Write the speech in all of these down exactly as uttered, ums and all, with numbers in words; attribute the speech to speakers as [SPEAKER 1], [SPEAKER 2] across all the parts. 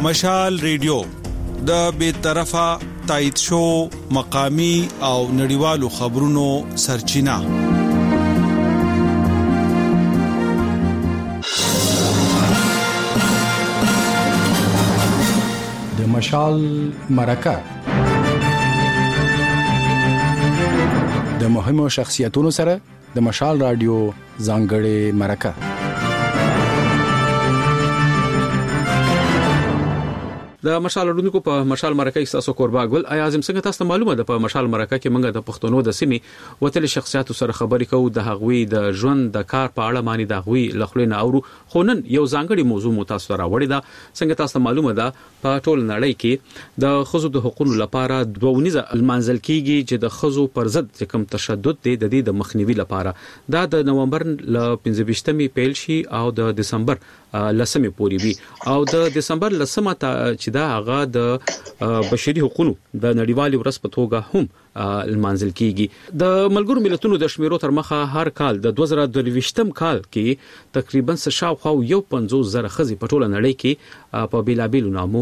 [SPEAKER 1] مشال ریډیو د بیطرفه تایید شو مقامی او نړیوالو خبرونو سرچینه.
[SPEAKER 2] د مشال مرکه د مهمو شخصیتونو سره د مشال رادیو ځانګړې مرکه.
[SPEAKER 3] د مشال رودونکو په مشال مرکه کې تاسو قربا ګل اعظم څنګه تاسو معلومه ده په مشال مرکه کې موږ د پښتنو د سیمې وتل شخصیتو سره خبرې کوو د هغوی د ژوند د کار په اړه معنی د هغوی لخلینه اورو خو نن یو ځانګړي موضوع مو تاسو سره وړي ده. څنګه تاسو معلومه ده په ټول نړۍ کې د خزو د حقوقو لپاره دوونیزه المنزل کېږي چې د خزو پر ضد کوم تشدد دی د دې د مخنیوي لپاره دا د نومبر ل پنځه ویشتمې پیل شي او د دسمبر لسمې پورې وي او د دسمبر لسمه چې دا هغه د بشري حقوقو د نړیوالې ورځ په توګه هم المنزل کیږي. د ملګرو ملتونو د شمیرو تر مخه هر کال د دوه زره دوه ویشتم کال کې تقریبا شاوخوا یو پنځوس زره خزي په ټوله نړۍ کې په بیلابیلو نامو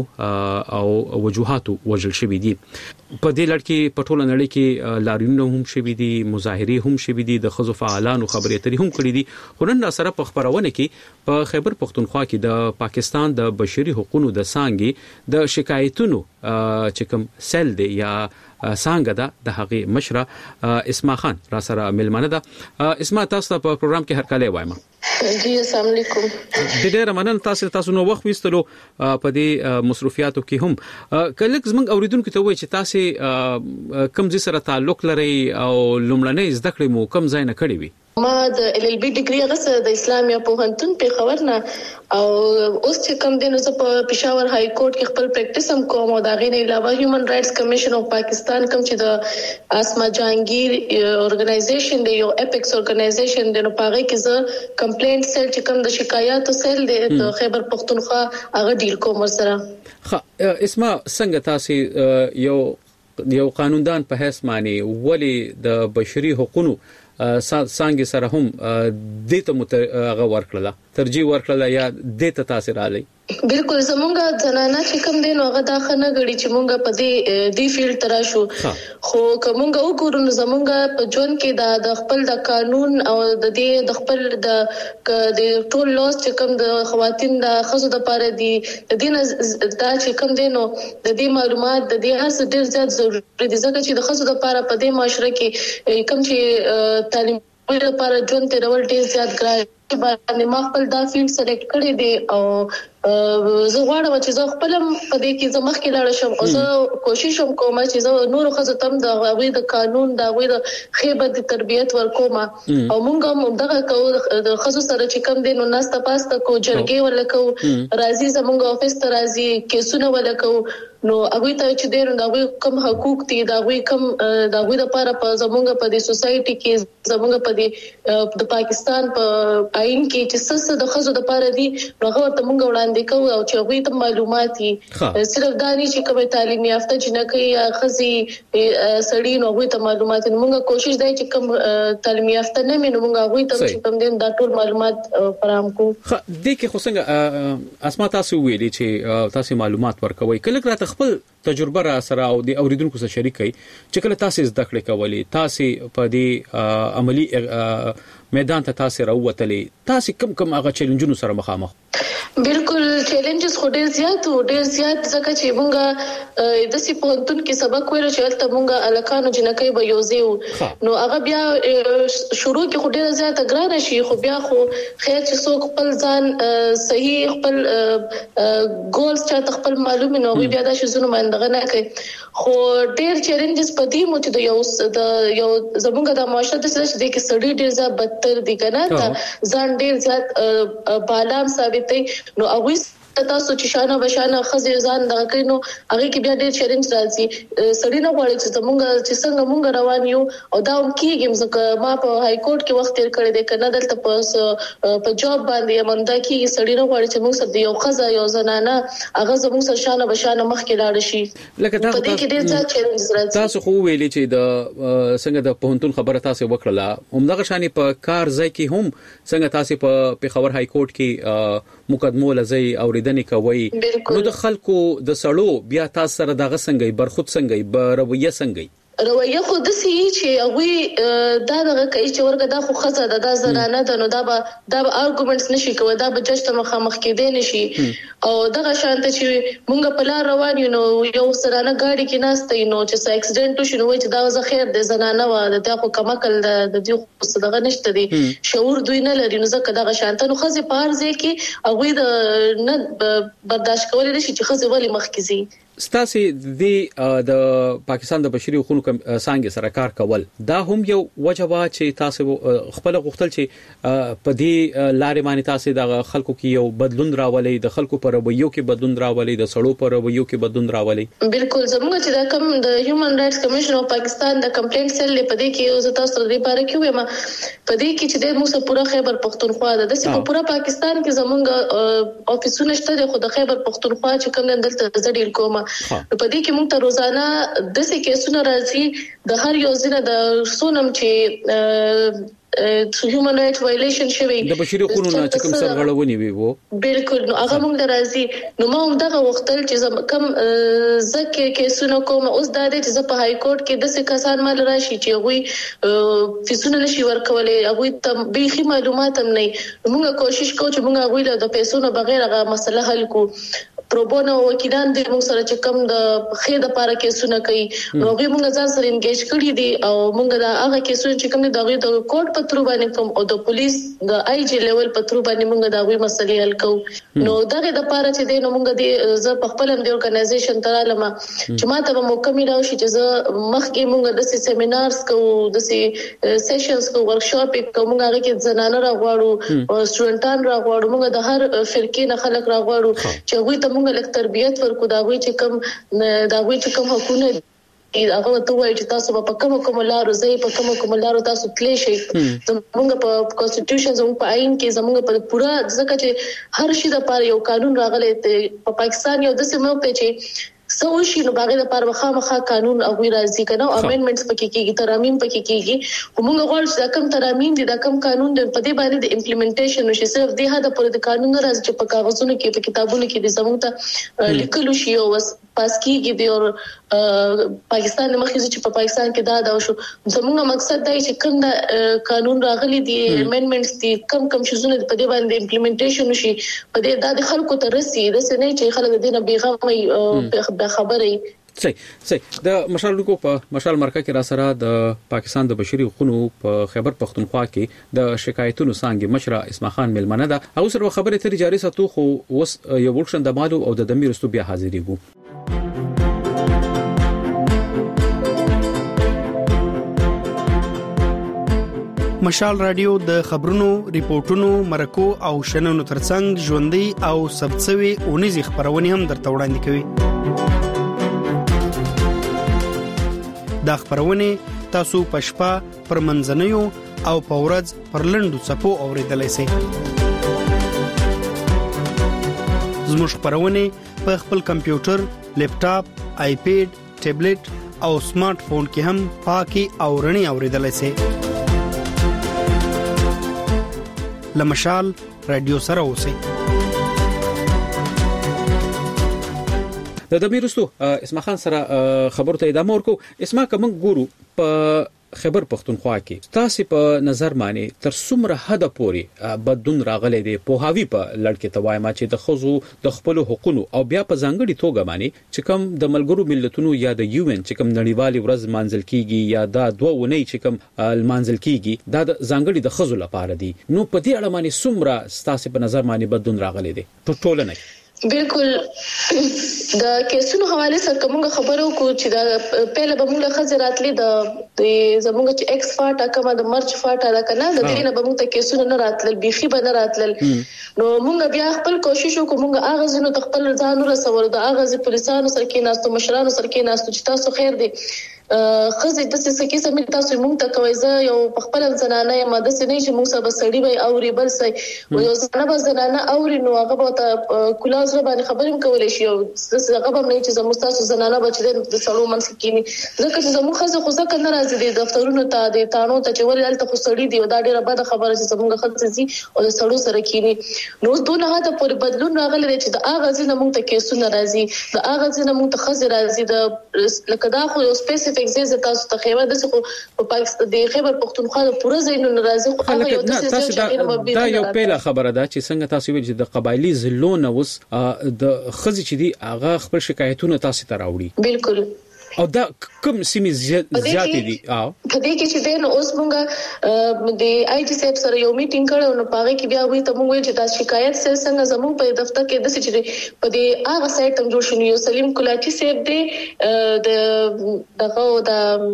[SPEAKER 3] او وجوهاتو وژل شوي دي. په دې لړ کې په ټوله نړۍ کې لاریونونه هم شوي دي، مظاهرې هم شوي دي، د خزو فعالانو خبرې اترې هم کړې دي. خو نن سره په خبرونه کې په خیبر پختونخوا کې د پاکستان د بشري حقوقو د څانګې د شکایتونو چې کوم سیل دی یا څنګه ده د هغه مشره اسما خان را سره ملمنه ده. اسما تاسو په پروګرام کې هر کله وایم.
[SPEAKER 4] جی السلام علیکم.
[SPEAKER 3] د ډېر مننه تاسو تاسو نو وخت وستلو په دې مصروفیاتو کې هم کله زمنګ اوریدونکو ته وایي چې تاسو کوم ځای سره تعلق لري او لومړنۍ زده کړې مو کوم ځای نه کړې وي؟
[SPEAKER 4] ما د ال ال بي ډیګري غسه د اسلامي پوهنتون په خبر نه او اوس چې کوم دین زه په پېښور های کورټ کې خپل پریکټیس هم کوم او دا غینه علاوه هیومن رائټس کمیشن اف پاکستان کوم چې د اسما جهانگیر اورګنایزیشن دی یو اپیکس اورګنایزیشن دی نو پاره کې زه کمپلینټ سیل چې کوم د شکایاتو سیل دی د خیبر پختونخوا هغه ډیل کوم سره.
[SPEAKER 3] خ اسما څنګه تاسو یو یو قانوندان په هیڅ معنی ولی د بشري حقوقو څنګه سره هم د ته متغه ورکړه ترجیح ورکړه یا د ته تاثیر علی؟
[SPEAKER 4] بالکل زمونږه زنانه چې کوم دین هغه دا خنه غړي چې مونږه په دې دی فیلډ ترا شو خو کومګه وګورو نو زمونږه په جون کې دا د خپل د قانون او د دې د خپل د د ټول لاس چې کوم د خواتین د خزو د پاره دي د دین دا چې کوم دینو د دې معلومات د دې هڅه ډیر زیات ضروري دي ځکه چې د خزو د پاره په دې معاشره کې کوم چې تعلیم لپاره جون ته ډول ډیر زیات ګرای باندې ما خپل دا فیلډ سلیکټ کړی دی او زه غواړم چې زه خپل په دې کې زه مخکې لاړ شم او زه کوشش کوم چې زه نور خزه تم د غوي د قانون د غوي د خیبت تربیت ورکوم او مونږ هم دغه کو د خزو سره چې کم دین نو ناسته پاسته کو جرګې ولکو راځي زمونږ افیس ته راځي کیسونه ولکو نو هغه ته چې دین د غوي کم حقوق دي د غوي کم د غوي لپاره په زمونږ په دې سوسايټي کې زمونږ په دې د پاکستان په آئین کې چې څه د خزو لپاره دي نو هغه ته مونږ وړاندې کوو او چې هغه ته معلومات دي صرف دانی چې کومه تعلیم یافته جنکې یا خزي سړی نو هغه ته معلومات مونږ کوشش دی چې کوم تعلیم یافته نه مې مونږ هغه ته چې کوم دین دا ټول معلومات فراهم کوو.
[SPEAKER 3] د کې خو څنګه اسما تاسو ویلي چې تاسو معلومات ورکوي کله کله خپل تجربه را سره او د اوریدونکو سره شریکي چې کله تاسو زده کړې کولې تاسو په دې عملی میدان ته تاسو راووتلې تاسو کم کم هغه چیلنجونو سره مخامخ؟
[SPEAKER 4] بالکل چیلنجز خو ډیر زیات او ډیر زیات ځکه چې مونږه د سی پونتون کې سبق ویل چې تل مونږه الکانو جنکې به یوځیو نو هغه بیا شروع کې خو ډیر زیات ګرانه شي خو بیا خو خیر چې څوک خپل ځان صحیح خپل ګولز چې خپل معلومه نو بیا دا شزونه باندې نه کوي خو ډیر چیلنجز پدې مو چې د یو د یو زمونږه د معاشره د څه چې کې سړی ډیر زیات بدتر دي کنه ته ځان ډیر زیات بالام ثابتې نو هغه تاسو چې شانه بشانه خزي ځان دغه کینو هغه کې بیا ډېر چیلنج راځي سړی نه غواړي چې موږ چې څنګه موږ روان یو او دا هم کېږي ځکه ما په های کورټ کې وخت تیر کړی دی کنه دلته په په جاب باندې مندا کې سړی نه غواړي چې موږ سره یو خزه یو زنانه هغه زموږ سره شانه بشانه مخ کې لاړ شي
[SPEAKER 3] لکه دا
[SPEAKER 4] په دې کې ډېر ځات چیلنج راځي.
[SPEAKER 3] تاسو خو ویلي چې د څنګه د پوهنتون خبره تاسو وکړه همدغه شانی په کار ځای کې هم څنګه تاسو په پیښور های کورټ کې مقدمو لزی اوریدنې کوي نو د خلکو د سړو بیا تاسو سره دغه څنګه برخود څنګه برویه څنګه
[SPEAKER 4] رویه خو د سي چې هغه دا دغه کوي چې ورګه دا خو خزه ده د زنانه ده نو دا به دا به ارګومنټس نشي کوي دا به جج ته مخامخ کېدې نشي او دغه شانته چې مونږ په لار روان یو نو یو سرانه گاډي کې ناشته نو چې څه اکسیډنټ وشي نو چې دا زه خیر د زنانه و د تا خو کمکل د دې خو دغه نشته دي شعور دوی نه لري نو ځکه دغه شانته نو خزه پارځي کې هغه د نه برداشت کولای نشي چې خزه ولی مخ کې زی
[SPEAKER 3] ستاسو د د پاکستان د بشري حقوقو څنګه سره کار کول دا هم یو وجوه چې تاسو خپل غوښتل چې په دې لارې باندې تاسو د خلکو کې یو بدلون راولي د خلکو پر رویو کې بدلون راولي د سړو پر رویو کې بدلون راولي
[SPEAKER 4] بالکل زموږ چې دا کوم د هیومن رائټس کمیشن اف پاکستان د کمپلینټ سیل په دې کې یو تاسو ته لپاره کې وایم په دې کې چې د موږ پورا خیبر پختونخوا د دسه پورا پاکستان کې زموږ افیسونه شته د خود خیبر پختونخوا چې کوم دلته زړیل کومه په دې کې موږ ته روزانه د څه کیسونه راځي د هر یو ځینه د سونم چې هیومن رائټ وایلیشن شوی
[SPEAKER 3] د بشري حقوقو نه چې کوم سرغړونې وي وو
[SPEAKER 4] بالکل نو هغه موږ درازي نو ما هم دغه وختل چې کوم زکه کیسونه کوم اوس د دې چې په های کورټ کې د څه کسان مال راشي چې وي فیسونه نشي ورکولې هغه ته به معلومات هم نه موږ کوشش کوو چې موږ هغه د پیسو نه بغیر هغه مسله حل کو پروبونو وکیلان د موږ سره چې کوم د خې د پاره کیسونه کوي نو هغه موږ ځان سره انګیج کړی دي او موږ دا هغه کیسونه چې کوم دغه د کورټ په تر باندې کوم او د پولیس د آی جی لیول په تر باندې موږ دا غوي مسلې حل کوو نو دغه د پاره چې د نو موږ د ز په خپل د اورګنایزیشن ترالم چې ماته به موقع ملو شي چې ز مخکې موږ د سیمینارز کوو د سیشنز کوو ورکشاپ کوو موږ هغه کې زنانه راغواړو او سټوډنټان راغواړو موږ د هر فرقې نه خلک راغواړو چې هغه ته موږ لک تربيت ورکو دا وی چې کوم دا وی چې کوم حقونه هغه ته وایي چې تاسو په کوم کوم لارو ځای په کوم کوم لارو تاسو تللی شئ زموږ په کانسټیټیوشن زموږ په آئین کې زموږ په پورا ځکه چې هر شي د لپاره یو قانون راغلی په پاکستان یو د سیمه په چې سوشي نو باغې د پاره مخامخه قانون او راځي کنه امندمنټس پکې کېږي ترامیم پکې کېږي کومه غواړي چې کوم ترامیم دي دا کوم قانون د پدې باندې د امپلیمنټیشن نشي صرف د هدا پر د قانون راځي چې په کاغذونو کې په کتابونو کې د زموږ ته لیکلو شي او پاس کېږي دی او پاکستان مخکې چې په پاکستان کې دا دا شو زموږ مقصد دی چې کوم د قانون راغلي دي امندمنټس دي کم کم شزونه په دې باندې امپلیمنټیشن شي په دې د خلکو ته رسي د سې نه چې خلک دینه بیغمه خبرې
[SPEAKER 3] صحیح صحیح د مشال کو په مشال مرکه کې را سره د پاکستان د بشري حقوقو په خیبر پختونخوا کې د شکایتونو څنګه مشره اسماعیل خان ملمنه ده او سره خبره تر جاري ساتو خو وس یو ورشن د مالو او د دمیرستو بیا حاضرې وو
[SPEAKER 5] مشال رادیو د خبرونو ریپورتونو مرکو او شننو ترڅنګ ژوندۍ او سبڅوي اونیزي خبرونه هم درته وړاندې کوي دا خبرونه تاسو پښپا پر منځنیو او پورز پر لندو صفو اوریدلای شئ زموږ خبرونه په خپل کمپیوټر لیپټاپ آیپیډ ټابلیټ او سمارټ فون کې هم پاکي او رڼي اوریدلای شئ لمشال رادیو سره اوسئ
[SPEAKER 3] د دمیرستو اسماعیل خان سره خبرو ته ادامه ورکو اسما کوم ګورو په خیبر پختونخوا کې تاسو په نظر باندې تر څومره حد پورې بدون راغلي دي په هاوی په لړکې ته وایم چې د خزو د خپل حقوقو او بیا په ځانګړي توګه باندې چې کوم د ملګرو ملتونو یا د یو ان چې کوم نړیوالي ورځ مانځل کیږي یا دا دوه ونی چې کوم مانځل کیږي دا د ځانګړي د خزو لپاره دي نو په دې اړه باندې څومره تاسو په نظر باندې بدون راغلي دي په ټولنه
[SPEAKER 4] بالکل د کیسونو حواله سره کومه خبرو کو چې دا پهله به موږ خزراتلی د زموږ چې ایکس فاټا کومه د مرچ فاټا دا کنه د دې نه به موږ ته کیسونه نه راتلل بيخي به نه راتلل نو موږ بیا خپل کوشش وکړو موږ هغه زینو خپل ځان رسول د هغه پولیسانو سره کې ناستو مشرانو سره کې ناستو چې تاسو خیر دي خزې د څه کې سمې تاسو مونږ ته کوي زه یو خپل زنانه یم د سې نه چې مونږ سره سړی وي او ریبل سي او یو زنانه زنانه اوري نو هغه به ته کلاس باندې خبرې کولای شي او هغه به نه چې زموږ تاسو زنانه بچی د سړو منځ کې نه ځکه چې زموږ خزه خو ځکه نه راځي د دفترونو ته د تانو ته چې ولې الته خو سړی دی او دا ډیره بده خبره چې زموږ خزه زی او د سړو سره کینی نو دونه هغه پورې بدلون راغلی چې د هغه ځینې مونږ ته کیسونه راځي د هغه ځینې مونږ ته خزه راځي د لکه دا خو یو سپیسیفیک ځای تاسو ته خیمه د څه په پاکستان د خیبر پختونخوا د پوره ځایونو راځي خو هغه یو د څه
[SPEAKER 3] دا یو پیله خبره ده چې څنګه تاسو ویل چې د قبایلی زلون اوس د خزي چې دی هغه خپل شکایتونه تاسو ته راوړي
[SPEAKER 4] بالکل
[SPEAKER 3] او دا کوم سیمې زیاتې دي او
[SPEAKER 4] په دې کې چې دین اوس مونږه د آی ټي سیب سره یو میټینګ کړو نو پاره کې بیا وی ته مونږ چې دا شکایت سره څنګه زموږ په دفتر کې د څه چې په دې هغه سایت هم جوړ شنو یو سلیم کولاچی سیب دی د دغه د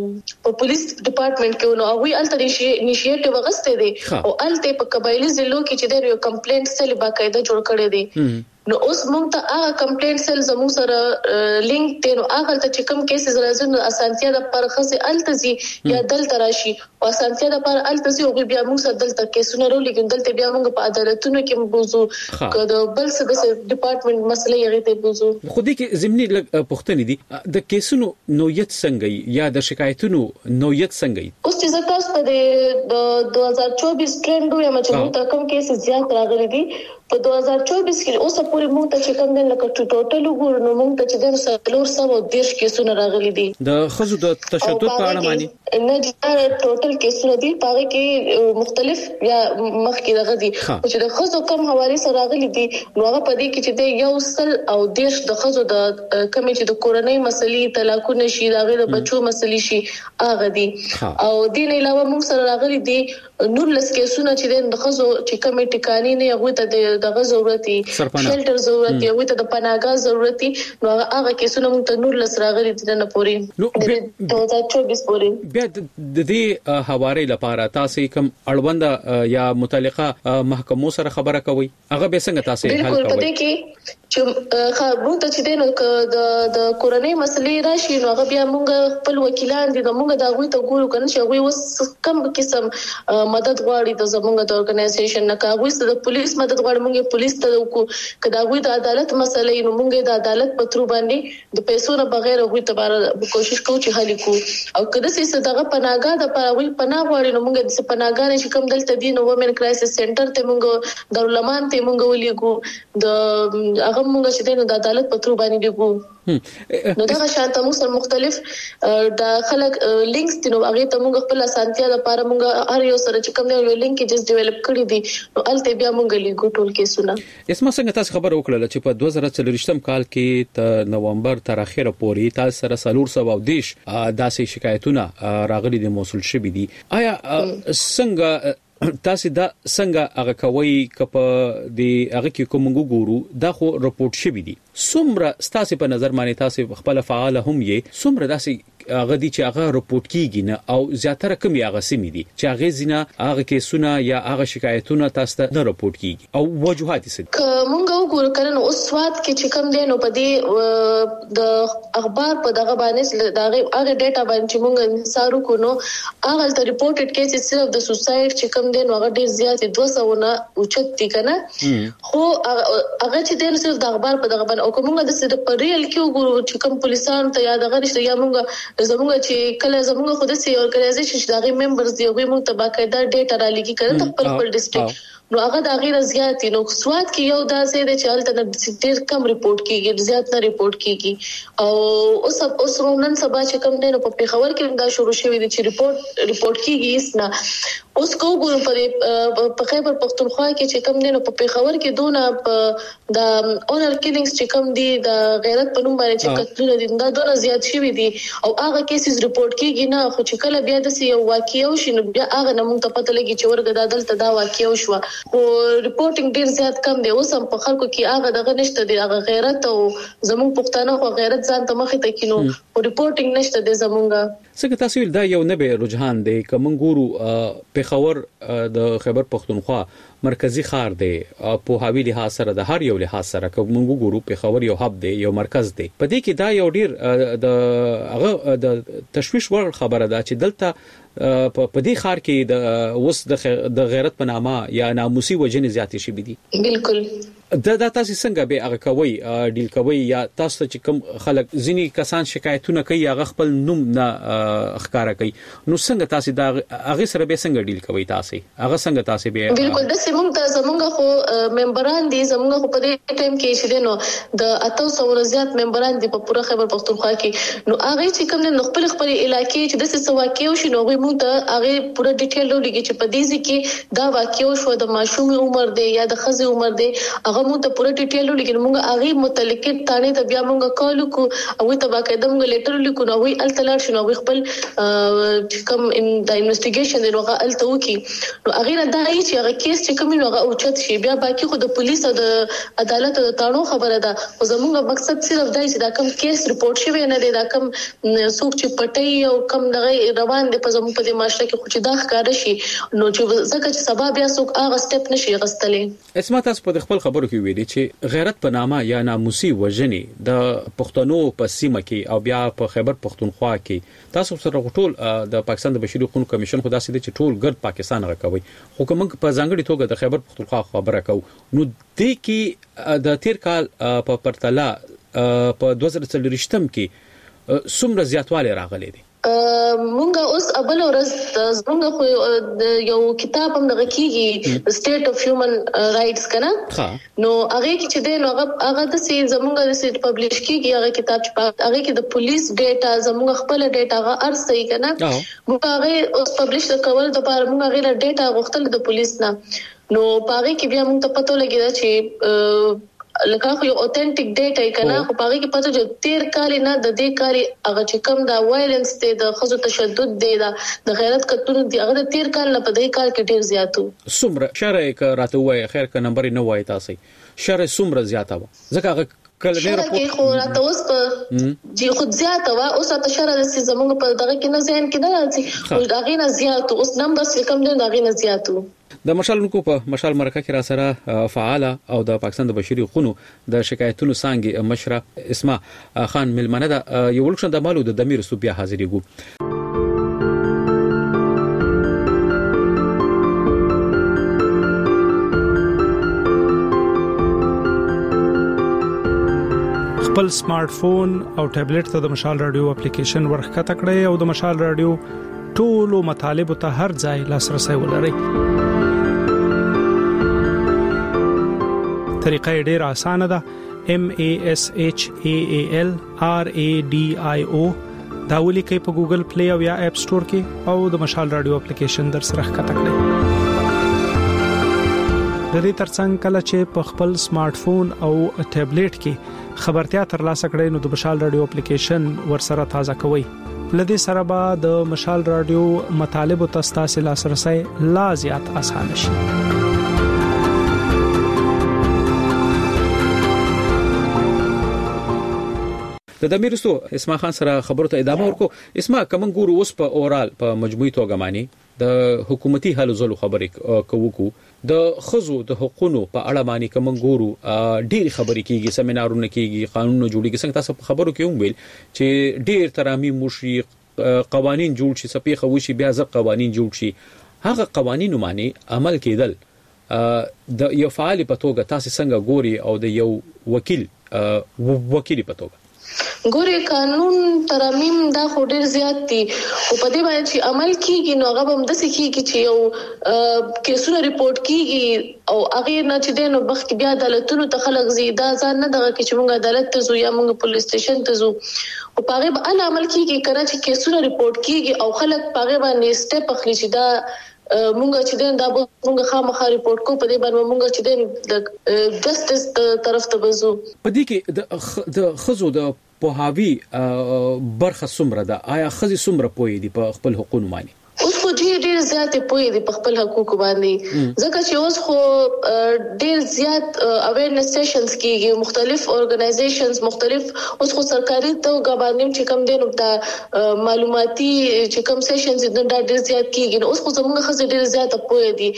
[SPEAKER 4] په پولیس ډپارټمنټ کې نو هغه الته انیشیټیو وغسته دي او الته په قبایلی ضلعو کې چې د یو کمپلینټ سل باقاعده جوړ کړی دی نو اوس مونږ ته هغه کمپلینټ سل زموږ سره لینک ته نو هغه ته چې کوم کیسز راځي نو اسانتیا د پرخصه التزي یا دلته راشي او اسانتیا د پر التزي او بیا موږ سره دلته کیسونه رولې دلته بیا موږ په عدالتونو کې موضوع کړه بل څه د ډپارټمنټ مسلې یې ته موضوع
[SPEAKER 3] خو دې کې زمینی پښتنې دي د کیسونو نوعیت څنګه یا د شکایتونو نوعیت څنګه
[SPEAKER 4] اوس چې تاسو ته د دوه هزار چوبیس ټرند یو چې موږ ته کوم کیسز زیات راغلي دي په دوه هزار چوبیس کې اوس پورې موږ ته چې کوم دن لکه ټوټل وګورو نو موږ ته چې د څلور سوه دیرش کیسونه راغلي دي
[SPEAKER 3] د خزو د تشدد په اړه معنی
[SPEAKER 4] نه ټوټل کیسونه دي هغه کې مختلف یا مخکې دغه دي چې د خزو کم حواله سره راغلي دي نو هغه په دې کې چې د یو سل او دیرش د خزو د کمی چې د کورنۍ مسلې طلاقونه شي دغه د بچو مسلې شي هغه دي او دین علاوه موږ سره راغلي دي نور لس کیسونه چې د خزو چې کمی ټکانې نه هغه ته دغه ضرورت دي شلټر ضرورت دی هغه ته د پناهګاه ضرورت دي نو هغه کیسونه موږ ته نور لس راغلي دي نه پوري دوه هزار چوبیس پوري
[SPEAKER 3] بیا د دې حواله لپاره تاسو کوم اړوند یا متعلقه محکمو سره خبره کوي هغه به څنګه تاسو حل کوي
[SPEAKER 4] بالکل پدې کې چې خبرو ته چې دینو د د کورنۍ مسلې راشي نو هغه بیا موږ خپل وکیلان دي موږ دا غوي ته ګورو کنه چې غوي وس کم قسم مدد غواړي د زموږ د اورګنایزیشن نه کاوي د پولیس مدد غواړي موږ پولیس ته وکړو کدا غوي د عدالت مسلې نو موږ د عدالت په تر باندې د پیسو نه بغیر غوي ته بار کوشش کوو چې حل کو او کله چې دغه پناهګاه د پاوی پناه غواړي نو موږ د پناهګاه چې کوم دلته دین وومن کرایسس سنټر ته موږ دارالمان ته موږ ولېګو د هغه موږ چې دین د عدالت په تر باندې دیګو نو دا شانته موږ سره مختلف د خلک لینکس دي نو هغه ته موږ خپل اسانتیا لپاره موږ هر یو سره چې کوم یو لینک جس ډیولپ کړی دي نو الته بیا موږ لیکو ټول کیسونه
[SPEAKER 3] اسما څنګه تاسو خبر وکړه چې په دوه زره څلورم کال کې ت نومبر تر اخره پورې تاسو سره سلور سو او دیش داسې شکایتونه راغلي دي موصول شوي دي آیا څنګه تاسو دا څنګه هغه کوي کپ دی هغه کې کوم ګورو دا خو رپورټ شوی دي څومره تاسو په نظر باندې تاسو خپل فعال هم یې څومره داسې هغه دي چې هغه رپورټ کیږي نه او زیاتره کم یې هغه سیمې دي چې هغه زینه هغه کیسونه یا هغه شکایتونه تاسو ته نه رپورټ کیږي او وجوهات یې څه
[SPEAKER 4] مونږ وګورو کړه نو اوس وخت کې چې کم دی نو په دې د اخبار په دغه باندې دغه هغه ډیټا باندې مونږ انحصار وکړو هغه ته رپورټډ کیسز صرف د سوسایډ چې کم دی نو هغه ډیر زیات دوه سوه نه اوچت دي کنه خو هغه چې دی صرف د اخبار په دغه باندې او کومه د سره په ریل کې وګورو چې کوم پولیسان ته یا دغه نشته یا مونږ زموږ چې کله زموږ خود سي اورګنایزیشن چې دغه ممبرز دی هغه موږ ته باقاعده ډیټا را لګي کړي د خپل خپل ډیسټریکټ نو هغه د غیر زیات نو سواد کې یو داسې د چالت نه ډیر کم ریپورت کیږي زیات نه ریپورت کیږي او اوس اوس نن سبا چې کم دی نو په پیښور کې دا شروع شوی دی چې ریپورت ریپورت کیږي اس نه اوس کو ګورو په په خیبر پختونخوا کې چې کم دی نو په پیښور کې دونه د اونر کیلینګز چې کم دی د غیرت په نوم باندې چې قتلونه دي دا دونه زیات شوی دي او هغه کیسز ریپورت کیږي نه خو چې کله بیا د یو واقعي شي نو بیا هغه نه مونږ ته پته لګي چې ورګه د دلته دا واقعي شو او ریپورټینګ ډیر زیات کم دی اوس هم په خلکو کې هغه دغه نشته دی هغه غیرت او زموږ پښتانه خو غیرت ځان ته مخې ته کینو او ریپورټینګ نشته دی زمونږه
[SPEAKER 3] څنګه تاسو دا یو نه به رجحان دی کوم ګورو پیښور د خیبر پختونخوا مرکزی ښار دی په هاوی لحاظ سره د هر یو لحاظ سره کوم ګورو په خبر یو هب دی یو مرکز دی په دې کې دا یو ډیر د هغه د تشویش ور خبره ده چې دلته په دې ښار کې د وس د غیرت په نامه یا ناموسي وجنې زیاتې شي دي.
[SPEAKER 4] بالکل
[SPEAKER 3] دا د تاسو څنګه به هغه کوي ډیل کوي یا تاسو چې کوم خلک ځینی کسان شکایتونه کوي هغه خپل نوم نه ښکارا کوي نو څنګه تاسو دا هغه سره به څنګه ډیل کوي تاسو هغه څنګه تاسو به
[SPEAKER 4] بالکل د سیمون ته زمونږ خو ممبران دي زمونږ خو په دې ټیم کې چې نو د اتو سو زیات ممبران دي په پوره خیبر پختونخوا کې نو هغه چې کوم نه خپل خپل علاقې چې د څه واقع شي نو موږ ته هغه پوره ډیټیل ولګي چې په دې ځکه دا واقع شو د ماشوم عمر دی یا د خزي عمر دی هغه موږ ته پوره ډیټیل ولګي موږ هغه متعلق تانه ته بیا موږ کال کو او ته باقاعده موږ لیټر لیکو نو وی التلار شنو وی خپل کوم ان د انویسټیګیشن دی هغه الته وکي نو هغه نه دا چې هغه کیس چې کوم نو هغه اوچت شي بیا باقي خو د پولیس او د عدالت د تانو خبره ده او زموږ مقصد صرف دا چې دا کوم کیس رپورټ شوی نه دی دا کوم څوک چې پټي او کوم دغه روان دي په زموږ په معاشره کې خو چې دا ښکار شي نو چې ځکه چې سبب بیا څوک هغه سټپ نشي غستلې.
[SPEAKER 3] اسمه تاسو په خپل خبرو کې ویلي چې غیرت په نامه یا ناموسي وجنې د پښتنو په سیمه کې او بیا په خیبر پختونخوا کې تاسو سره ټول د پاکستان د بشري حقوقو کمیشن خو داسې دي چې ټول ګرد پاکستان راکوي خو کوم په ځانګړي توګه د خیبر پختونخوا خبره کوو نو د کې د تیر کال په پرتله په دوه زره څلوېښتم کې څومره زیاتوالی راغلی دی؟
[SPEAKER 4] مونږه اوس ابل ورځ زمونږ خو یو کتاب هم دغه کیږي سټیټ اف هیومن رائټس کنه نو هغه کې چې دی نو هغه هغه د سي زمونږ د سټ پبلش کیږي هغه کتاب چې هغه کې د پولیس ډیټا زمونږ خپل ډیټا هغه ارسي کنه مونږ هغه اوس پبلش کول د بار مونږ هغه ډیټا غوښتل د پولیس نه نو پاره کې بیا مونږ ته پته لګی چې لکه خو یو اوتنټیک ډیټا یې کنه خو پاره کې پته چې تیر کال نه د دې کال هغه چې کوم دا وایلنس دی د خزو تشدد دی د غیرت کتون دی هغه د تیر کال نه په دې کال کې ډیر زیاتو
[SPEAKER 3] څومره شرع ک راته وای خیر ک نمبر نه وای تاسو شرع څومره زیاته و ځکه هغه کله نه
[SPEAKER 4] راپورټ خو راته اوس په جی خود زیاته و اوس ته شرع د زمونږ په دغه کې نه ځین کې نه راځي خو دا غي نه زیاتو اوس نمبر څه کم دی دا غي نه زیاتو.
[SPEAKER 3] د مشالونکو په مشال مرکه کې را سره فعال او د پاکستان د بشري حقوقو د شکایتونو څنګه مشره اسمه خان ملمنه د یو ولکشن د مالو د دمیر صوبیا حاضرېګو.
[SPEAKER 6] خپل سمارټ فون او ټابلیټ ته د مشال رادیو اپلیکیشن ورخکته کړئ او د مشال رادیو ټولو مطالب ته هر ځای لاسرسي ولرئ. طریقه ډیر اسانه ده M A S H A A L R A D I O دا ولیکئ په ګوګل پلی او یا اپ سٹور کې او د مشال رادیو اپلیکیشن در سره ښکته کړئ. د دې ترڅنګ کله چې په خپل سمارټ فون او ټابلیټ کې خبرتیا ترلاسه کړئ نو د مشال رادیو اپلیکیشن ور سره تازه کوئ. لدې سره به د مشال رادیو مطالب او تاسو لاسرسي لا زیات اسانه شي.
[SPEAKER 3] د دمیرستو اسما خان سره خبرو ته ادامه ورکو. اسما کوم ګورو اوس په اورال په مجموعي توګه معنی د حکومتي حل زلو خبرې کوو د خزو د حقوقو په اړه معنی کوم ګورو ډېر خبرې کیږي سیمینارونه کیږي قانونونه جوړیږي څنګه تاسو په خبرو کې هم ویل چې ډېر ترامي مشري قوانين جوړ شي سپي خوشي بیا ځ قوانين جوړ شي هغه قوانين معنی عمل کېدل د یو فعال په توګه تاسو څنګه ګوري او د یو وکیل وکیل په توګه
[SPEAKER 4] ګوري قانون ترمیم دا خو ډیر زیات دي او په دې باندې چې عمل کیږي نو هغه هم د سکیږي چې یو کیسونه ریپورت کیږي او هغه نه چې دینو بخت بیا عدالتونو ته خلک زیاده ځان نه دغه چې موږ عدالت ته زو یا موږ پولیس سټیشن ته زو او پاره به ان عمل کیږي کنه چې کیسونه ریپورت کیږي او خلک پاره باندې سټپ اخلي چې دا مونږ چې دین دا مونږ خامخا ریپورت کو په دې باندې مونږ چې دین د جسټس طرف ته وزو
[SPEAKER 3] په دې کې د خزو د پوهاوی برخه سمره ده آیا خزي سمره پوي دي په خپل حقوقو باندې
[SPEAKER 4] اوس خو ډیر ډیر زیات پوي دي په خپل حقوقو باندې ځکه چې اوس خو ډیر زیات اویرنس سیشنز کیږي مختلف اورګنایزیشنز مختلف اوس خو سرکاري توګه باندې چې کم دینو د معلوماتي چې کم سیشنز د ډیر زیات کیږي اوس خو زموږ خزي ډیر زیات پوي دي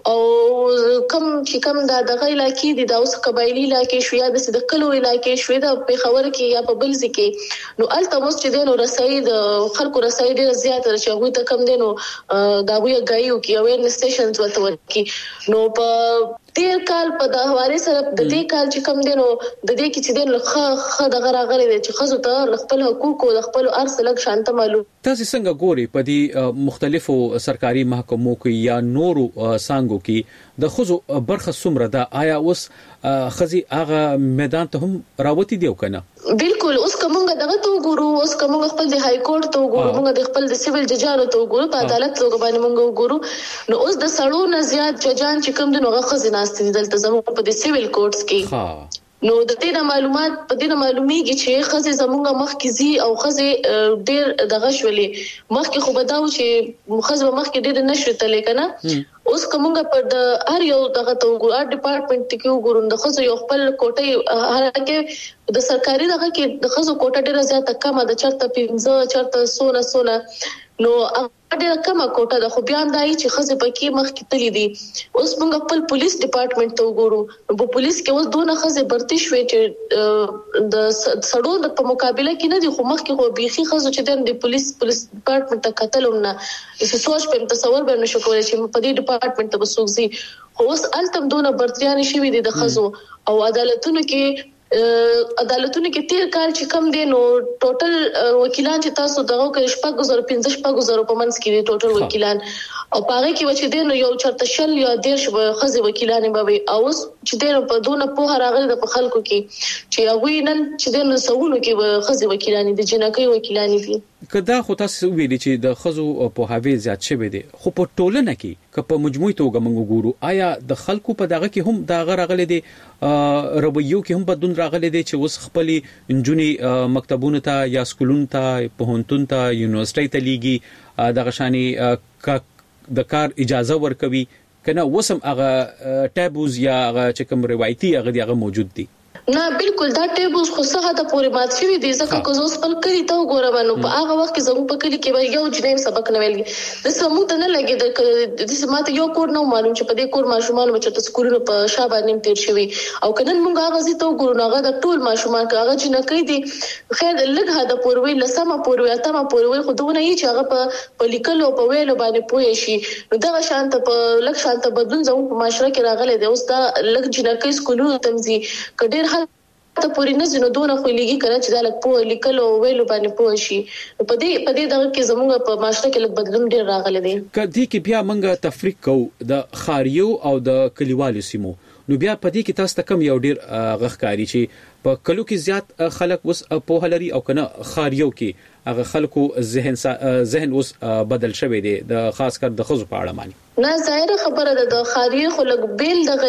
[SPEAKER 4] او کم چې کم دا دغه علاقې دي دا اوس قبایلی علاقې شو یا د کلو علاقې شو د پیښور کې یا په بل ځای کې نو الته مست چې دینو رسای د خلکو رسای ډیر زیات چې هغه ته کم دینو دا وی غایو کې اویرنس سټیشنز وته ورکی نو په تیر کال په د حواله سره د دې کال چې کم دینو د دې کې چې دین لخوا خه د غره غره دي چې خزو ته خپل حقوق او خپل ارث لګ شانته معلوم
[SPEAKER 3] تاسو څنګه ګوري په دې مختلفو سرکاري محکمو کې یا نورو سانګو کې د خزو برخه سمره ده آیا اوس خزي هغه میدان ته هم راوتی دی کنه
[SPEAKER 4] بالکل اوس کومه دغه تو ګورو اوس کومه خپل د های کورټ ته ګورو موږ د خپل د سیویل ججانو ته ګورو په عدالت ته باندې موږ ګورو نو اوس د سړو نه زیات ججان چې کوم د نوغه خزینه است دلته زموږ په د سیویل کورټس کې نو د دې معلومات په دې معلومیږي چې خزه زمونږه مخ کې زی او خزه ډیر دغه شولې مخ کې خو بداو چې خزه مخ کې ډیر نشته لیکنه اوس کومه په د هر یو دغه تو ګور ډپارټمنټ کې وګورم د خزه یو خپل کوټه هرکه د سرکاري دغه کې د خزه کوټه ډیره زیاته کمه د چرته پنځه چرته سونه سونه نو ډیره کمه کوټه د خو بیا دای چې خزه پکې مخ کې تللی دي اوس موږ خپل پولیس ډپارټمنټ ته وګورو په پولیس کې اوس دوه خزه برتي شوې چې د سړو د په مقابله کې نه دي خو مخ کې خو بيخي خزه چې د پولیس پولیس ډپارټمنټ ته قتلوم نه چې سوچ په تصور به نشو کولای چې په دې ډپارټمنټ ته بسوځي خو اوس التم دونه برتيان شوي دي د خزو او عدالتونو کې عدالتونو کې تیر کال چې کم دي نو ټوټل وکیلان چې تاسو دغه کې شپږ گزار پنځه شپږ گزار په منځ کې دي ټوټل وکیلان او پاره کې و چې دي نو یو چرته شل یا دیش خزي وکیلان به او چې دي په دونه په راغلي د خلکو کې چې هغه نن چې دي نو سوونو کې خزي وکیلان دي جنکې وکیلان دي
[SPEAKER 3] کدا خو تاسو ویلي چې د خزو په هاوی زیات شوی دي خو په ټولنه کې که په مجموعي توګه موږ ګورو آیا د خلکو په دغه کې هم دا غرغلې دي رویو کې هم بدون راغلي دي چې وس خپلې انجونی مکتبونو ته یا سکولونو ته پوهنتون ته یونیورسيټي ته لیږي دغه شاني د کار اجازه ورکوي کنه وسم هغه ټابوز یا هغه چې کوم روایتي هغه دی هغه موجود دي
[SPEAKER 4] نه بالکل دا ټیبلز خو څه حد پورې مات شوی دي ځکه که زه خپل کلی ته وګورم نو په هغه وخت کې زموږ په کلی کې به یو جنیم سبق نه ویل د سمو ته نه لګي د سماته یو کور نو معلوم چې په دې کور ماشومان چې سکولونو په شابه نیم تیر شوی او کنن موږ هغه زی ته وګورو هغه د ټول ماشومان هغه چې نه کوي دي خیر لږ حد پورې لسمه پورې اتمه پورې خو دونه یې چې هغه په لیکلو په ویلو باندې پوي شي نو دا شانت په لږ شانت بدلون زموږ په معاشره کې راغلي دی اوس دا لږ جنکې سکولونو تمزي کډیر ته پوری نه زنه دونه خو لګي کنه چې دا لک په لیکلو ویلو باندې پوه شي په دې په دې دغه کې زموږ په معاشره کې لک بدلون ډیر راغلی دی
[SPEAKER 3] کدی کې بیا موږ تفریق کو د خاریو او د کلیوالو سیمو نو بیا په دې کې تاسو کم یو ډیر غخکاری چې په کلو کې زیات خلک وس په هلري او کنه خاریو کې هغه خلکو ذهن ذهن اوس بدل شوی دی د خاص کر د خزو په اړه مانی
[SPEAKER 4] نه ظاهر خبره ده د خاریه خو لګ بیل دغه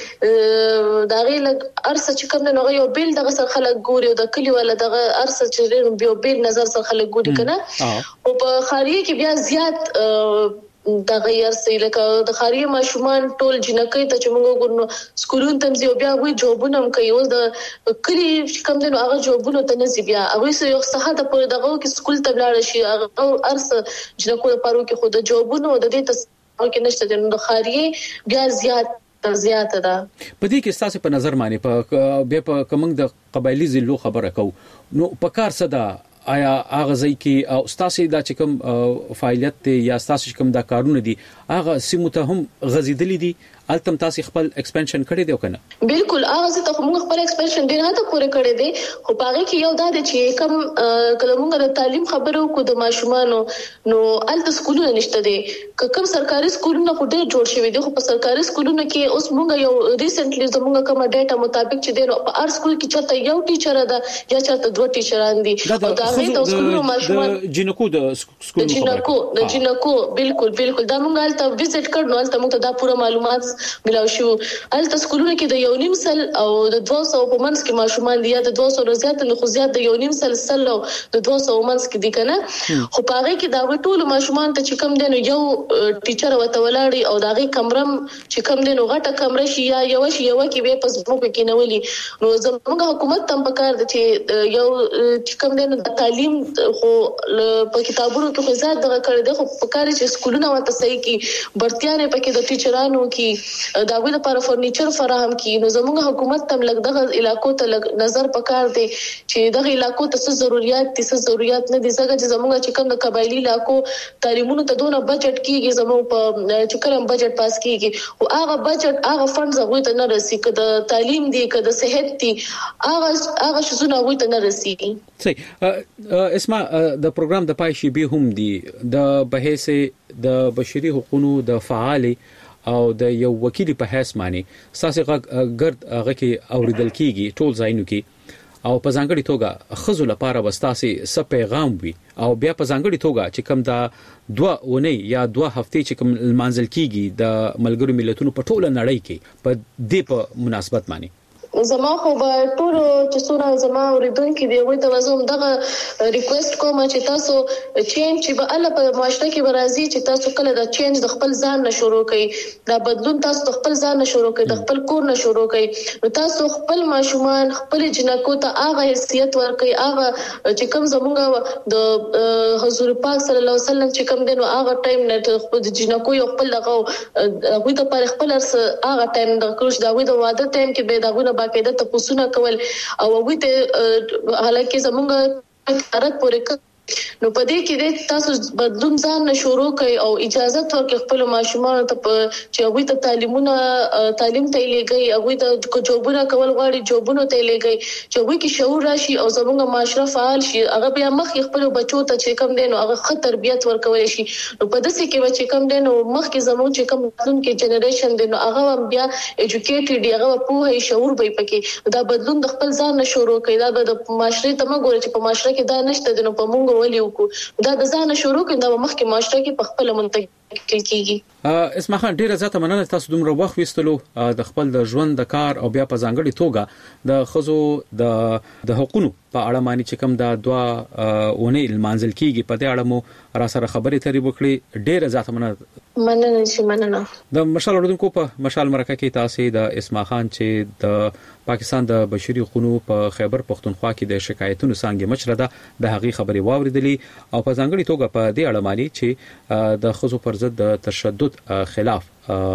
[SPEAKER 4] دغه لګ ارسه چې کوم نه یو بیل دغه سره خلک ګوري او د کلیواله دغه ارسه چې بیا بیل نظر سره خلک ګوري کنه او په خاریه کې بیا زیات دا غیر سې لکه د خاریه ماشومان ټول جنکې ته چې موږ ګورنو سکولون تمزي او بیا وی جوبونه هم کوي او د کلی کوم دنو هغه جوبونه ته نسی بیا هغه سه یو صحه د پوره دغه کې سکول ته لاړ شي او ارس جنکو لپاره کې خود جوبونه د دې ته کې نشته د خاریه بیا زیات زیات ده
[SPEAKER 3] په دې کې تاسو په نظر مانی په بیا په کومنګ د قبایلی زلو خبره کو نو په کار صدا آیا هغه ځای کې او تاسو دا چې کوم فعالیت ته یا تاسو کوم دا کارونه دي هغه سیمو ته هم غزیدلې دي التم تاسو خپل ایکسپانشن کړی دی کنه
[SPEAKER 4] بالکل هغه څه ته موږ خپل ایکسپانشن ډیر هاته پوره کړی دی خو پاره کې یو دا چې کوم کله موږ د تعلیم خبرو کو د ماشومانو نو الته سکولونه نشته دي کوم سرکاري سکولونه خو ډیر جوړ شوی دي خو په سرکاري سکولونو کې اوس موږ یو ریسنټلی زموږ کوم ډاټا مطابق چې دی په هر سکول کې چرته یو ټیچر ده یا چرته دوه ټیچران دي
[SPEAKER 3] او دا د سکولونو ماشومان جنکو د سکولونو
[SPEAKER 4] جنکو د جنکو بالکل بالکل دا موږ الته وزټ کړو الته موږ ته دا پوره معلومات ملاو شو الته سکولونه کې د یو نیم سل او د دوه سوه په منځ کې ماشومان دي یا د دوه سوه زیات نه خو زیات د یو نیم سل سل او د دوه سوه منځ کې دي کنه خو پاره کې دا ټول ماشومان ته چې کم دي نو یو ټیچر وته ولاړی او داغه کمرم چې کم دي نو غټه کمره شي یا یو شي یو کې به پس مو کې نه ولي نو زموږ حکومت تم پکار دي چې یو چې کم دي نو د تعلیم خو په کتابونو کې خو زیات دغه کړی دی خو پکار چې سکولونه وته صحیح کی برتيانه پکې د ټیچرانو کې دا غوډه لپاره فرنیچر فراهم کی نو زموږ حکومت تم لګ دغه علاقو ته نظر پکار دی چې دغه علاقو ته څه ضرورت دي څه ضرورت نه دي ځکه چې زموږ چې کوم د قبایلی علاقو تعلیمونو ته دونه بجټ کیږي زموږ په چې کوم بجټ پاس کیږي او هغه بجټ هغه فند زغوي ته نه رسي کده تعلیم دی کده صحت دی هغه هغه شزونه وي ته نه رسي
[SPEAKER 3] صحیح اسما د پروګرام د پای شي به هم دي د بحث د بشري حقوقو د فعال او د یو وکیل په حیث معنی ساسي ګرد هغه کې اوریدل کیږي ټول ځایونو کې او په ځانګړي توګه خزو لپاره وستاسي س پیغام وي او بیا په ځانګړي توګه چې کوم دا دوه ونی یا دوه هفتې چې کوم منځل کیږي د ملګرو ملتونو په ټوله نړۍ کې په دې په مناسبت معنی
[SPEAKER 4] زما خو به ټول چې څونه زما اوریدونکو دی وي ته وزوم دغه ریکوست کوم چې تاسو چینج چې به الله په معاشره کې برازي چې تاسو کله د چینج د خپل ځان نه شروع کړئ دا بدلون تاسو د خپل ځان نه شروع کړئ د خپل کور نه شروع کړئ نو تاسو خپل ماشومان خپل جنکو ته هغه حیثیت ورکړئ هغه چې کوم زمونږ د حضور پاک صلی الله علیه وسلم چې کوم دنو هغه ټایم نه خپل جنکو یو خپل دغه هغه ته پر خپل هغه ټایم د کروش دا وي د واده ټایم کې به دغه باقاعده تاسو نه کول او هغه ته حالکه زمونږ قرارت پورې نو پدې کې تاسو بدلون ځان نه شروع کړئ او اجازه ورکړئ خپل ماشومان ته چې هغه ته تعلیمونه تعلیم ته لګي هغه ته جوبونه کول غواړي جوبونه ته لګي چې هغه کې شعور راشي او زموږ معاشره فعال شي هغه بیا مخ خپل بچو ته چې کم دین او هغه ښه تربيت ورکول شي نو په داسې کې چې کم دین او مخ کې زموږ چې کم راتلونکي جنریشن دین هغه بیا ایجوکیټډ هغه په شعور به پکې دا بدلون د خپل ځان نه شروع کړي دا د معاشره ته موږ چې په معاشره کې دا نشته دین په موږ ولي وکړو دا د ځان شروع کړه د مخکې معاشره کې په خپل منتقل کیږي
[SPEAKER 3] اسما خان ډیره زیاته مننه تاسو دومره وخت وستلو د خپل د ژوند د کار او بیا په ځانګړي توګه د خزو د د حقوقو په اړه معنی چې کوم د دوا ونی المنزل کیږي په دې اړه مو را سره خبرې ترې وکړي ډیره زیاته مننه
[SPEAKER 4] مننه چې مننه
[SPEAKER 3] د مشال اردوونکو په مشال مرکه کې تاسو د اسما خان چې د پاکستان د بشري حقوقو په خیبر پختونخوا کې د شکایتونو څنګه مشره ده د هغې خبرې واوریدلې او په ځانګړي توګه په دې اړه معنی چې د خزو پر ضد د تشدد خلاف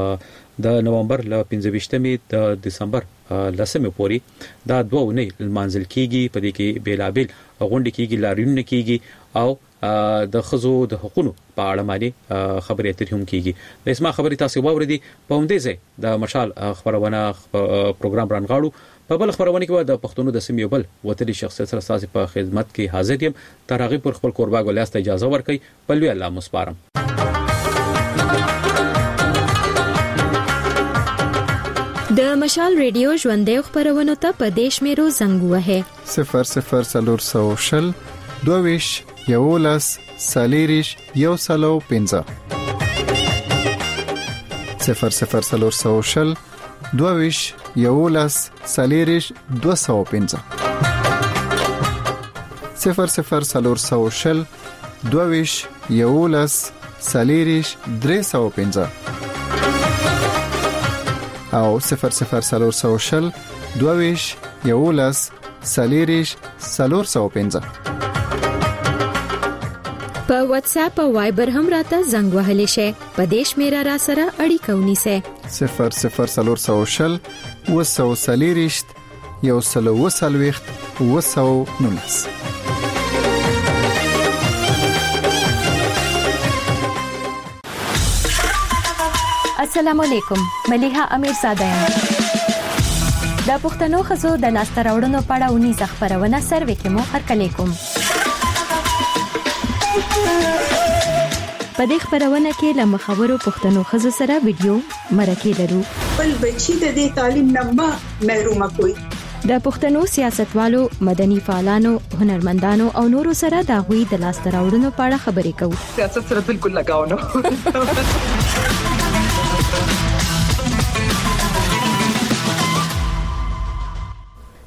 [SPEAKER 3] د نومبر ل پنځه ویشتمې د دسمبر لسمه پورې دا دوه ونی المنزل کیږي په دې کې بیلابل غونډې کیږي لاریون کیږي او د خزو د حقوقو په اړه باندې خبرې اترې هم کیږي د اسما خبرې تاسو واوریدي په همدې ځای د مشال خبرونه پروګرام رانغاړو په بل خبرونه کې د پښتونو د سیمې بل وتلي شخصیت سره تاسو په خدمت کې حاضر یم تر هغه پر خپل کوربا ګولیاست اجازه ورکړئ په لوی الله مسپارم
[SPEAKER 7] د مشال ریډیو ژوندې خبرونه ته په دیش میرو زنګ وه
[SPEAKER 8] صفر صفر سلور سو شل دویش یولس سالیریش یو سلو پنځه صفر صفر سلور سو شل دویش یولس سالیریش دو سو پنځه صفر صفر سلور سو شل دویش یولس سالیریش درې سو پنځه او صفر صفر سلور سو شل دویش یولس سالیریش سلور سو پنځه
[SPEAKER 7] په واتس اپ او وایبر هم راته زنګ وهلی شي په دیش میرا را سره اړیکه ونیسه
[SPEAKER 8] صفر صفر سلور سو شل وسو سالیریش یو سلو وسلويخت وسو نونس
[SPEAKER 7] السلام علیکم ملیحه امیر زاده یم د پښتنو خزو د لاسته راوړنو په اړه ونی خبرونه سروې کې مو هرکلی کوم په دې خبرونه کې له مخاورو پښتنو خزو سره ویډیو مرکه لرو
[SPEAKER 9] بل بچی د دې تعلیم نه محروم کوي
[SPEAKER 7] د پښتنو سیاستوالو مدني فعالانو هنرمندانو او نورو سره د غوي د لاسته راوړنو په اړه خبرې کوو
[SPEAKER 9] سیاست سره بالکل لگاو نه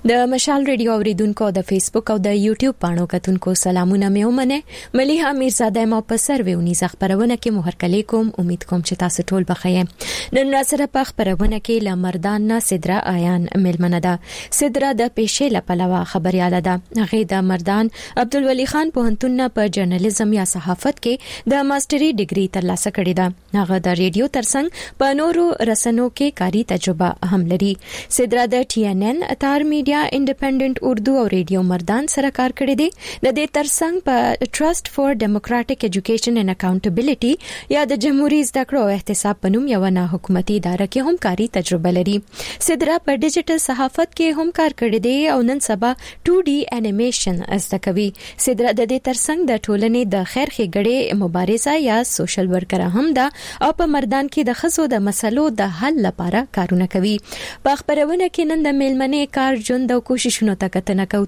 [SPEAKER 7] د مشال ریډیو اوریدونکو د فیسبوک او د یوټیوب پاڼو کتونکو سلامونه مې ومنه مليحه میرزاده ما په سرویونی خبرونه کې مهر کلی کوم امید کوم چې تاسو ټول بخیر نن سره په خبرونه کې لمردان نه صدرا آیان ملمنه ده صدرا د پېښې لپاره خبرياله ده هغه د مردان عبدالولي خان پوهنتون په جرنالیزم یا صحافت کې د ماستري ډیګري ترلاسه کړې ده هغه د ریډیو ترڅنګ په نورو رسنیو کې کاری تجربه هم لري صدرا د ټي ان ان اتار میډیا انډیپندنٹ اردو او ریډیو مردان سره کار کړی دی د دې ترڅنګ په ټرست فور ډیموکراټک ایجوکیشن اینڈ اکاونټیبিলিټي یا د جمهوریت زده کړو او احتساب په نوم یو نه حکومتي اداره کې هم کاری تجربه لري صدرا په ډیجیټل صحافت کې هم کار کړی دی او نن سبا ټو ډي انیمیشن زده کوي صدرا د دې ترڅنګ د ټولنې د خیر ښېګړې مبارزه یا سوشل ورکر هم ده او په مردان کې د خزو د مسلو د حل لپاره کارونه کوي په خبرونه کې نن د میلمنې کار جون د کوششونو ته کتنه کوي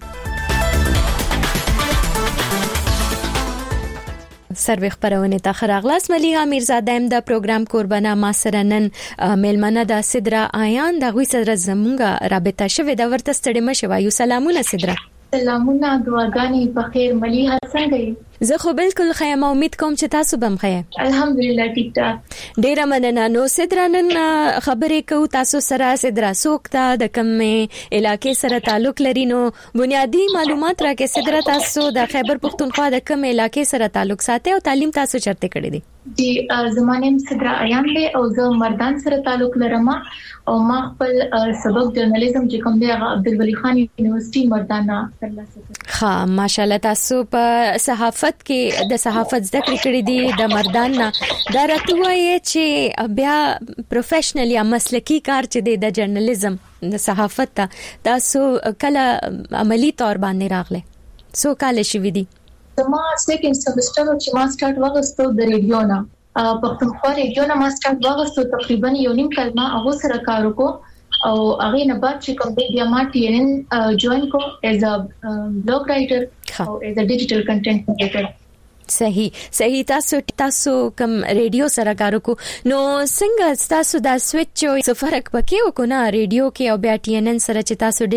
[SPEAKER 7] سروي خبرونه ته خراغلاس مليحه میرزاده د پروګرام قربانه ما سره نن میلمنه د صدرا آیان د غوي سره زمونږه رابطه شوه د ورته ستړي مشوایو سلامونه صدرا
[SPEAKER 10] سلامونه دعاګانې په خیر مليحه څنګه
[SPEAKER 7] زه خو بالکل خیر ما امید کوم چې تاسو بم خیر
[SPEAKER 10] الحمدلله ټیک ټاک
[SPEAKER 7] ډیره مننه نو صدرا نن خبرې کو تاسو سره صدرا سوکتا د کومې علاقې سره تعلق لري نو بنیادی معلومات راکې صدرا تاسو د خیبر پختونخوا د کومې علاقې سره تعلق ساتي او تعلیم تاسو چرته کړی دی
[SPEAKER 10] دی زمانه صدرا ایان دی او زه مردان سره تعلق لرم او ما خپل سبق جرنالیزم چې کوم دی عبدالولي خان یونیورسيټي مردان ترلاسه کړ
[SPEAKER 7] ها ماشاالله تاسو په صحافت کې د صحافت زده کړې کړې دي د مردان نه دا راته وایي چې بیا پروفیشنل یا مسلکی کار چې دی د جرنالیزم د صحافت تاسو کله عملی تور باندې راغله سو کال شي ودی
[SPEAKER 10] زما سیکنډ سمستر چې ما سٹارټ واغستو د ریډیو نه پښتونخوا ریډیو نه ما سٹارټ واغستو تقریبا یو نیم کلمه هغه سره کار وکړو او هغه نه بعد چې کوم دی بیا ما ټي ان ان جوائن کو ایز ا بلاګ رائټر او ایز ا ډیجیټل کنټینټ کریئټر
[SPEAKER 7] صحیح صحیح تاسو تاسو کوم ریډیو سره کار وکړو نو څنګه تاسو دا سویچ او فرق پکې وکړو نه ریډیو کې او بیا ټي ان ان سره چې تاسو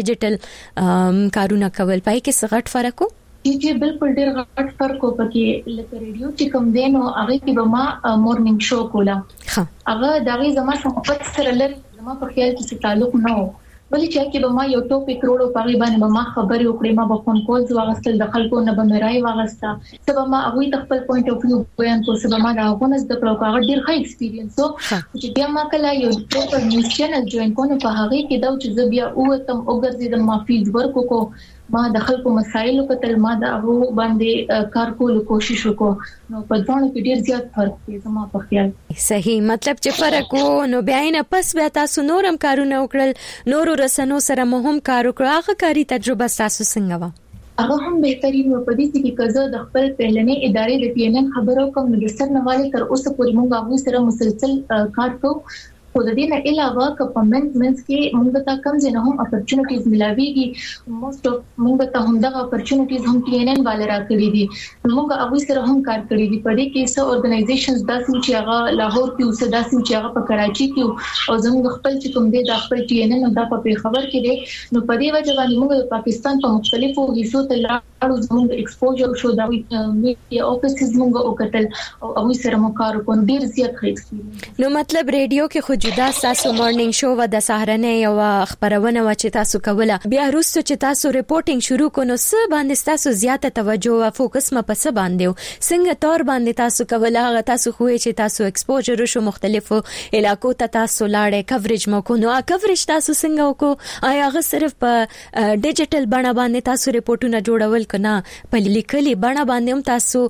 [SPEAKER 7] ډیجیټل کارونه کول پای کې څه غټ فرق وکړو
[SPEAKER 10] چې بالکل ډېر غټ فرق وکړي لکه ریډیو چې کوم دی نو هغه کې به ما مورنینګ شو کوله هغه دغه زما صحافت سره لږ زما په خیال کې تعلق نه و ولې چې کې به ما یو ټاپک روړو په باندې به ما خبرې وکړې ما به فون کولز واغستل د خلکو نه به مې راي واغستا سبا ما هغه د خپل پوینټ اف ویو بیان کو سبا ما دا غونس د پروګرام ډېر ښه ایکسپیرینس و چې بیا ما کله یو پروپر نیوز چینل جوائن کوم په هغه کې دا چې بیا اوتم وګرځیدم ما فیلډ ورک وکړو ما د خلکو مسایلو په تل ما د هغه باندې کار کول کوشش وکړو نو په ځوان کې ډیر زیات فرق دی زما په خیال
[SPEAKER 7] صحیح مطلب چې فرق وو نو بیا نه پس بیا تاسو نورم کارونه وکړل نورو رسنو سره مهم کار وکړ هغه کاری تجربه تاسو څنګه و
[SPEAKER 10] هغه هم بهترین و په دې کې کزه د خپل پهلنې ادارې د پی ان ان خبرو کوم د سرنوالي تر اوسه پورې موږ هغه سره مسلسل کار کوو خو د دې نه علاوه کمنټ منس کې موږ ته کم ځنه هم اپورچونټیز ملاويږي موست اف موږ ته هم دغه اپورچونټیز هم ټي ان ان والا راکړي دي موږ هغه سره هم کار کړی دی په دې کې څو اورګنایزیشنز داسې چې هغه لاهور کې اوسه داسې چې هغه په کراچي کې او زموږ خپل چې کوم دی د خپل ټي ان ان د په خبر کې دی نو په دې وجه باندې موږ د پاکستان په مختلفو حصو ته لاړو زموږ ایکسپوجر شو دا میډیا افیسز موږ وکتل او هغه سره مو کار وکړو ډیر زیات ښه
[SPEAKER 7] نو مطلب ریډیو کې جدا تاسو مارنینګ شو و د سهارنه یو خبرونه و چې تاسو کوله بیا وروسته چې تاسو ریپورتینګ شروع کونو څه باندې تاسو زیاته توجه او فوکس م په څه باندې څنګه تور باندې تاسو کوله هغه تاسو خو چې تاسو ایکسپوجر شو مختلفو علاقو ته تاسو لاړې کوریج مو کو نو کوریج تاسو څنګه وکړو آیا هغه صرف په ډیجیټل بڼه باندې تاسو ریپورتونه جوړول کنه په لیکلي بڼه باندې هم تاسو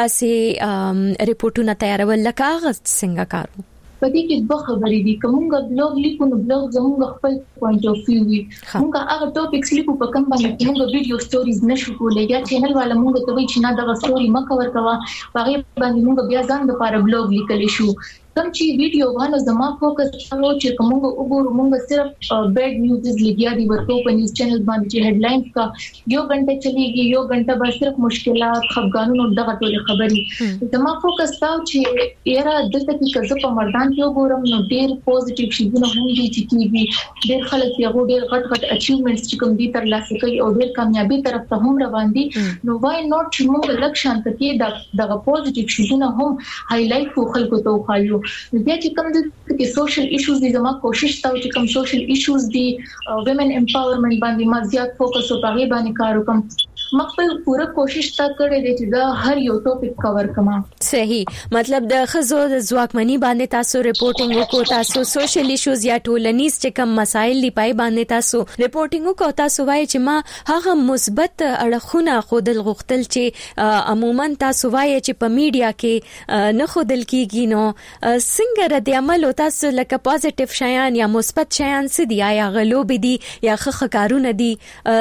[SPEAKER 7] داسې ریپورتونه تیارول لکه هغه څنګه کارو
[SPEAKER 10] پدې کې دوه خبرې دي کومه بلاګ لیکو نو بلاګ زموږ خپل پوینټ اف ویو وي موږ هغه ټاپکس لیکو په کوم باندې موږ ویډیو سټوریز نشو کولای یا چینل والا موږ ته وایي چې نه دا سټوري ما کور کوا هغه باندې موږ بیا ځان د لپاره بلاګ لیکلی شو کوم چې ویډیو باندې زما فوکس شاو چې کومه وګورو موږ صرف بیډ نیوزز لګیا دي ورته په نیوز چینل باندې چې هډلاینز کا یو غنټه چلیږي یو غنټه به صرف مشکلات خفګانونو دغه ټول خبري زما فوکس تاو چې یاره دلته کې کزه په مردان کې وګورم نو ډېر پوزټیو شیونه هم دي چې کیږي ډېر خلک یو ډېر غټ غټ اچیومنټس چې کوم دي تر لاسه کوي او ډېر کامیابی طرف ته هم روان دي نو وای نوٹ چې موږ لکشان ته کې دغه پوزټیو شیونه هم هایلایټ کو خلکو ته وخایو بیا چې کوم د سوشل ایشوز دي زما کوشش تاو چې کوم سوشل ایشوز دي ویمن امپاورمنت باندې ما زیات فوکس وکړم باندې کار وکم مخفل پوره کوشش تا کړې دي چې دا هر یو ټاپک کور کما
[SPEAKER 7] صحیح مطلب د خزو د ځواکمنۍ باندې تاسو ریپورټینګ وکړو تاسو سوشل ایشوز یا ټولنیز چې کوم مسایل دی پای باندې تاسو ریپورټینګ وکړو تاسو وایي چې ما هغه مثبت اړخونه خودل غختل چې عموما تاسو وایي چې په میډیا کې نه خودل کیږي نو څنګه رد عمل او تاسو لکه پوزټیو شیان یا مثبت شیان څه دي یا غلوب دي یا خخ کارونه دي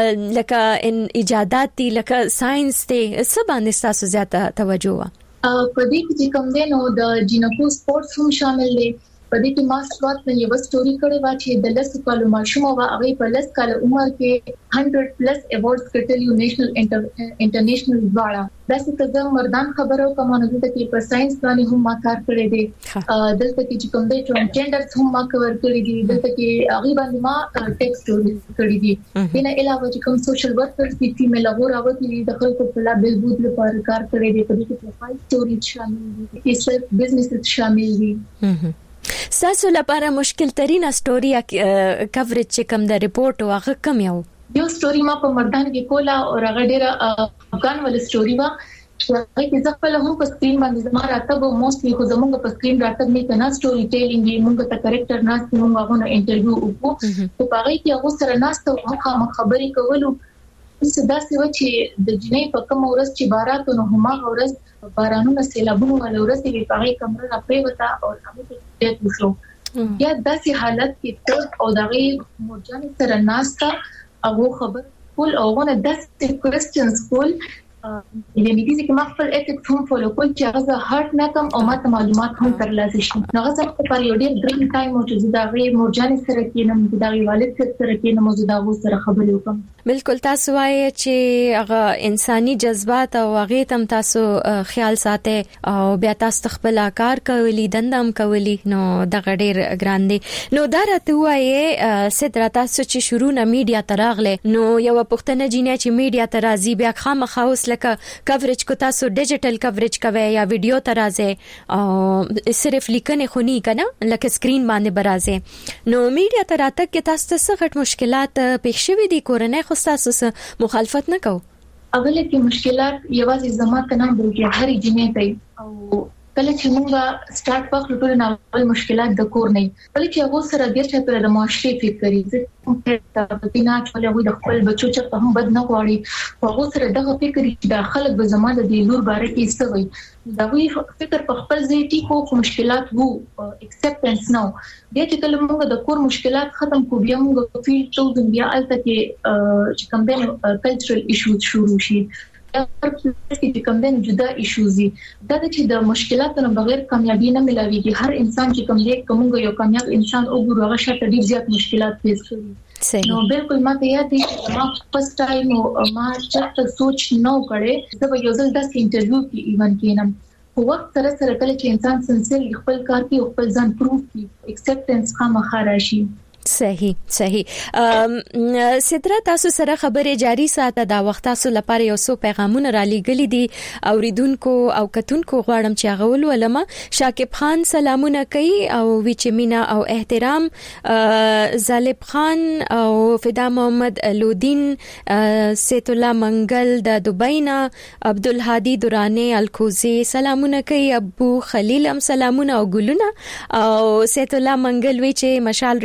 [SPEAKER 7] لکه ان ایجادات دي لکه ساينس دي څه باندې تاسو زیاته توجه وا
[SPEAKER 10] په دې کې کوم دي نو د جینکو سپورتس هم شامل دي په دې کې ما سوات نه یو سټوري کړې و چې د لس کالو ماشوم او هغه په لس کال عمر کې one hundred پلس ایوارډز ګټلي نېشنل انټرنیشنل واړه داسې کزه مردان خبرو کومه د کې په ساينس باندې هم ما کار کړی دی دلته کې چې کوم دي ټرانسجندرز هم ما کور کړی دي دلته کې هغه باندې ما ټیکسټ کړی دي دنه علاوه چې کوم سوشل ورکرز دي فیمیل هغه راوځي د خلکو په لا بهبود لپاره کار کړی دی په دې کې پروفایل سټوري شامل دي سیلف بزنس شامل دي
[SPEAKER 7] ساسو لپاره مشکل ترين سټوري کوریج چې کوم د ریپورت واغه کم یو
[SPEAKER 10] یو سټوري ما په مردان کې کولا او هغه ډیره افغان ول سټوري وا چې هغه ځکه په لهم په سکرین باندې زما راته به موستلی خو زمونږ په سکرین راته نه کنه سټوري ټیلینګ موږ ته کریکټر ناس موږ هغه انټرویو وکړو په هغه کې هغه سره ناس ته هغه خبرې کولو څه داسې و چې د جنې په کوم ورځ چې باراتونه هما ورځ بارانونه سیلابونه ول ورځ په هغه کمره راپې وتا او هغه ته ډېر وشو یا داسې حالت کې ته او دغه مرجان سره ناستا هغه خبر کول او غو نه داسې کوېسچنز کول د میډیزي کې مخفل اټیکس هم فالو کول چې هغه هارت نه کم او ماته معلومات هم ترلاسه شي هغه څه په یو ډېر ګرین ټایم او چې دغه مرجان سره کې نه دغه والد سره کې نه موږ دغه سره خبرې وکم
[SPEAKER 7] بالکل تاسو وایي چې هغه انساني جذبات او هغه تم تاسو خیال ساتي او بیا تاسو خپل کار کوي دندم کوي نو دغه ډېر ګران دي نو دا راته وایي ستر تاسو چې شروع نه میډیا تراغله نو یو پښتنه جینې چې میډیا ترازی بیا خامخا اوس لکه کوریج کو تاسو ډیجیټل کوریج کوي یا ویډیو ترازه او صرف لیکنه خونی کنه لکه سکرین باندې برازه نو میډیا تراته کې تاسو څه غټ مشکلات پېښ شوي دي کورنۍ خو تاسو مخالفت نه کو
[SPEAKER 10] اغله کې مشکلات یوازې زما ته نه بلکې هر جنې ته او کله چې موږ سٹارټ وکړو ټول ناول مشکلات د کور نه کله چې هغه سره ډیر چې پر د معاشري فکر کوي ته بنا چې له د خپل بچو چې هم بد نه غواړي هغه سره دغه فکر چې د خلک به زماده د لور باره کې استوي دا وی فکر په خپل ځای کې کو مشکلات وو اکسپټنس نو بیا چې کله موږ د کور مشکلات ختم کو بیا موږ فیل ټو بیا الته کې چې کوم د کلچرل ایشوز شروع شي یا چې کوم د جدا ایشوز دي دا چې د مشکلاتونو بغیر کامیابی نه ملاويږي هر انسان چې کوم دی کومه یو کامیاب انسان او ګورو هغه شته ډیر زیات مشکلات فیس کوي نو بالکل ما ته یاد دي چې ما فرست ټایم ما چې سوچ نو کړي دا یو ځل د انټرویو کې ایون کینم په وخت سره سره کله چې انسان سنسل خپل کار کوي خپل ځان پروف کوي اکسپټنس خامخا راشي
[SPEAKER 7] صحیح صحیح ستر تاسو سره خبره جاری ساته دا وخت تاسو لپاره یو څو پیغامونه را لېګلې دي اوریدونکو او کتونکو غواړم چې هغه ولولم شاکب خان سلامونه کوي او وچمینا او احترام زالب خان او فدا محمد لودین سیت الله منګل د دوبینا عبد الهادي دورانه الکوزي سلامونه کوي ابو خلیل هم سلامونه او ګلونه او سیت الله منګل وی چې مشال ریډیو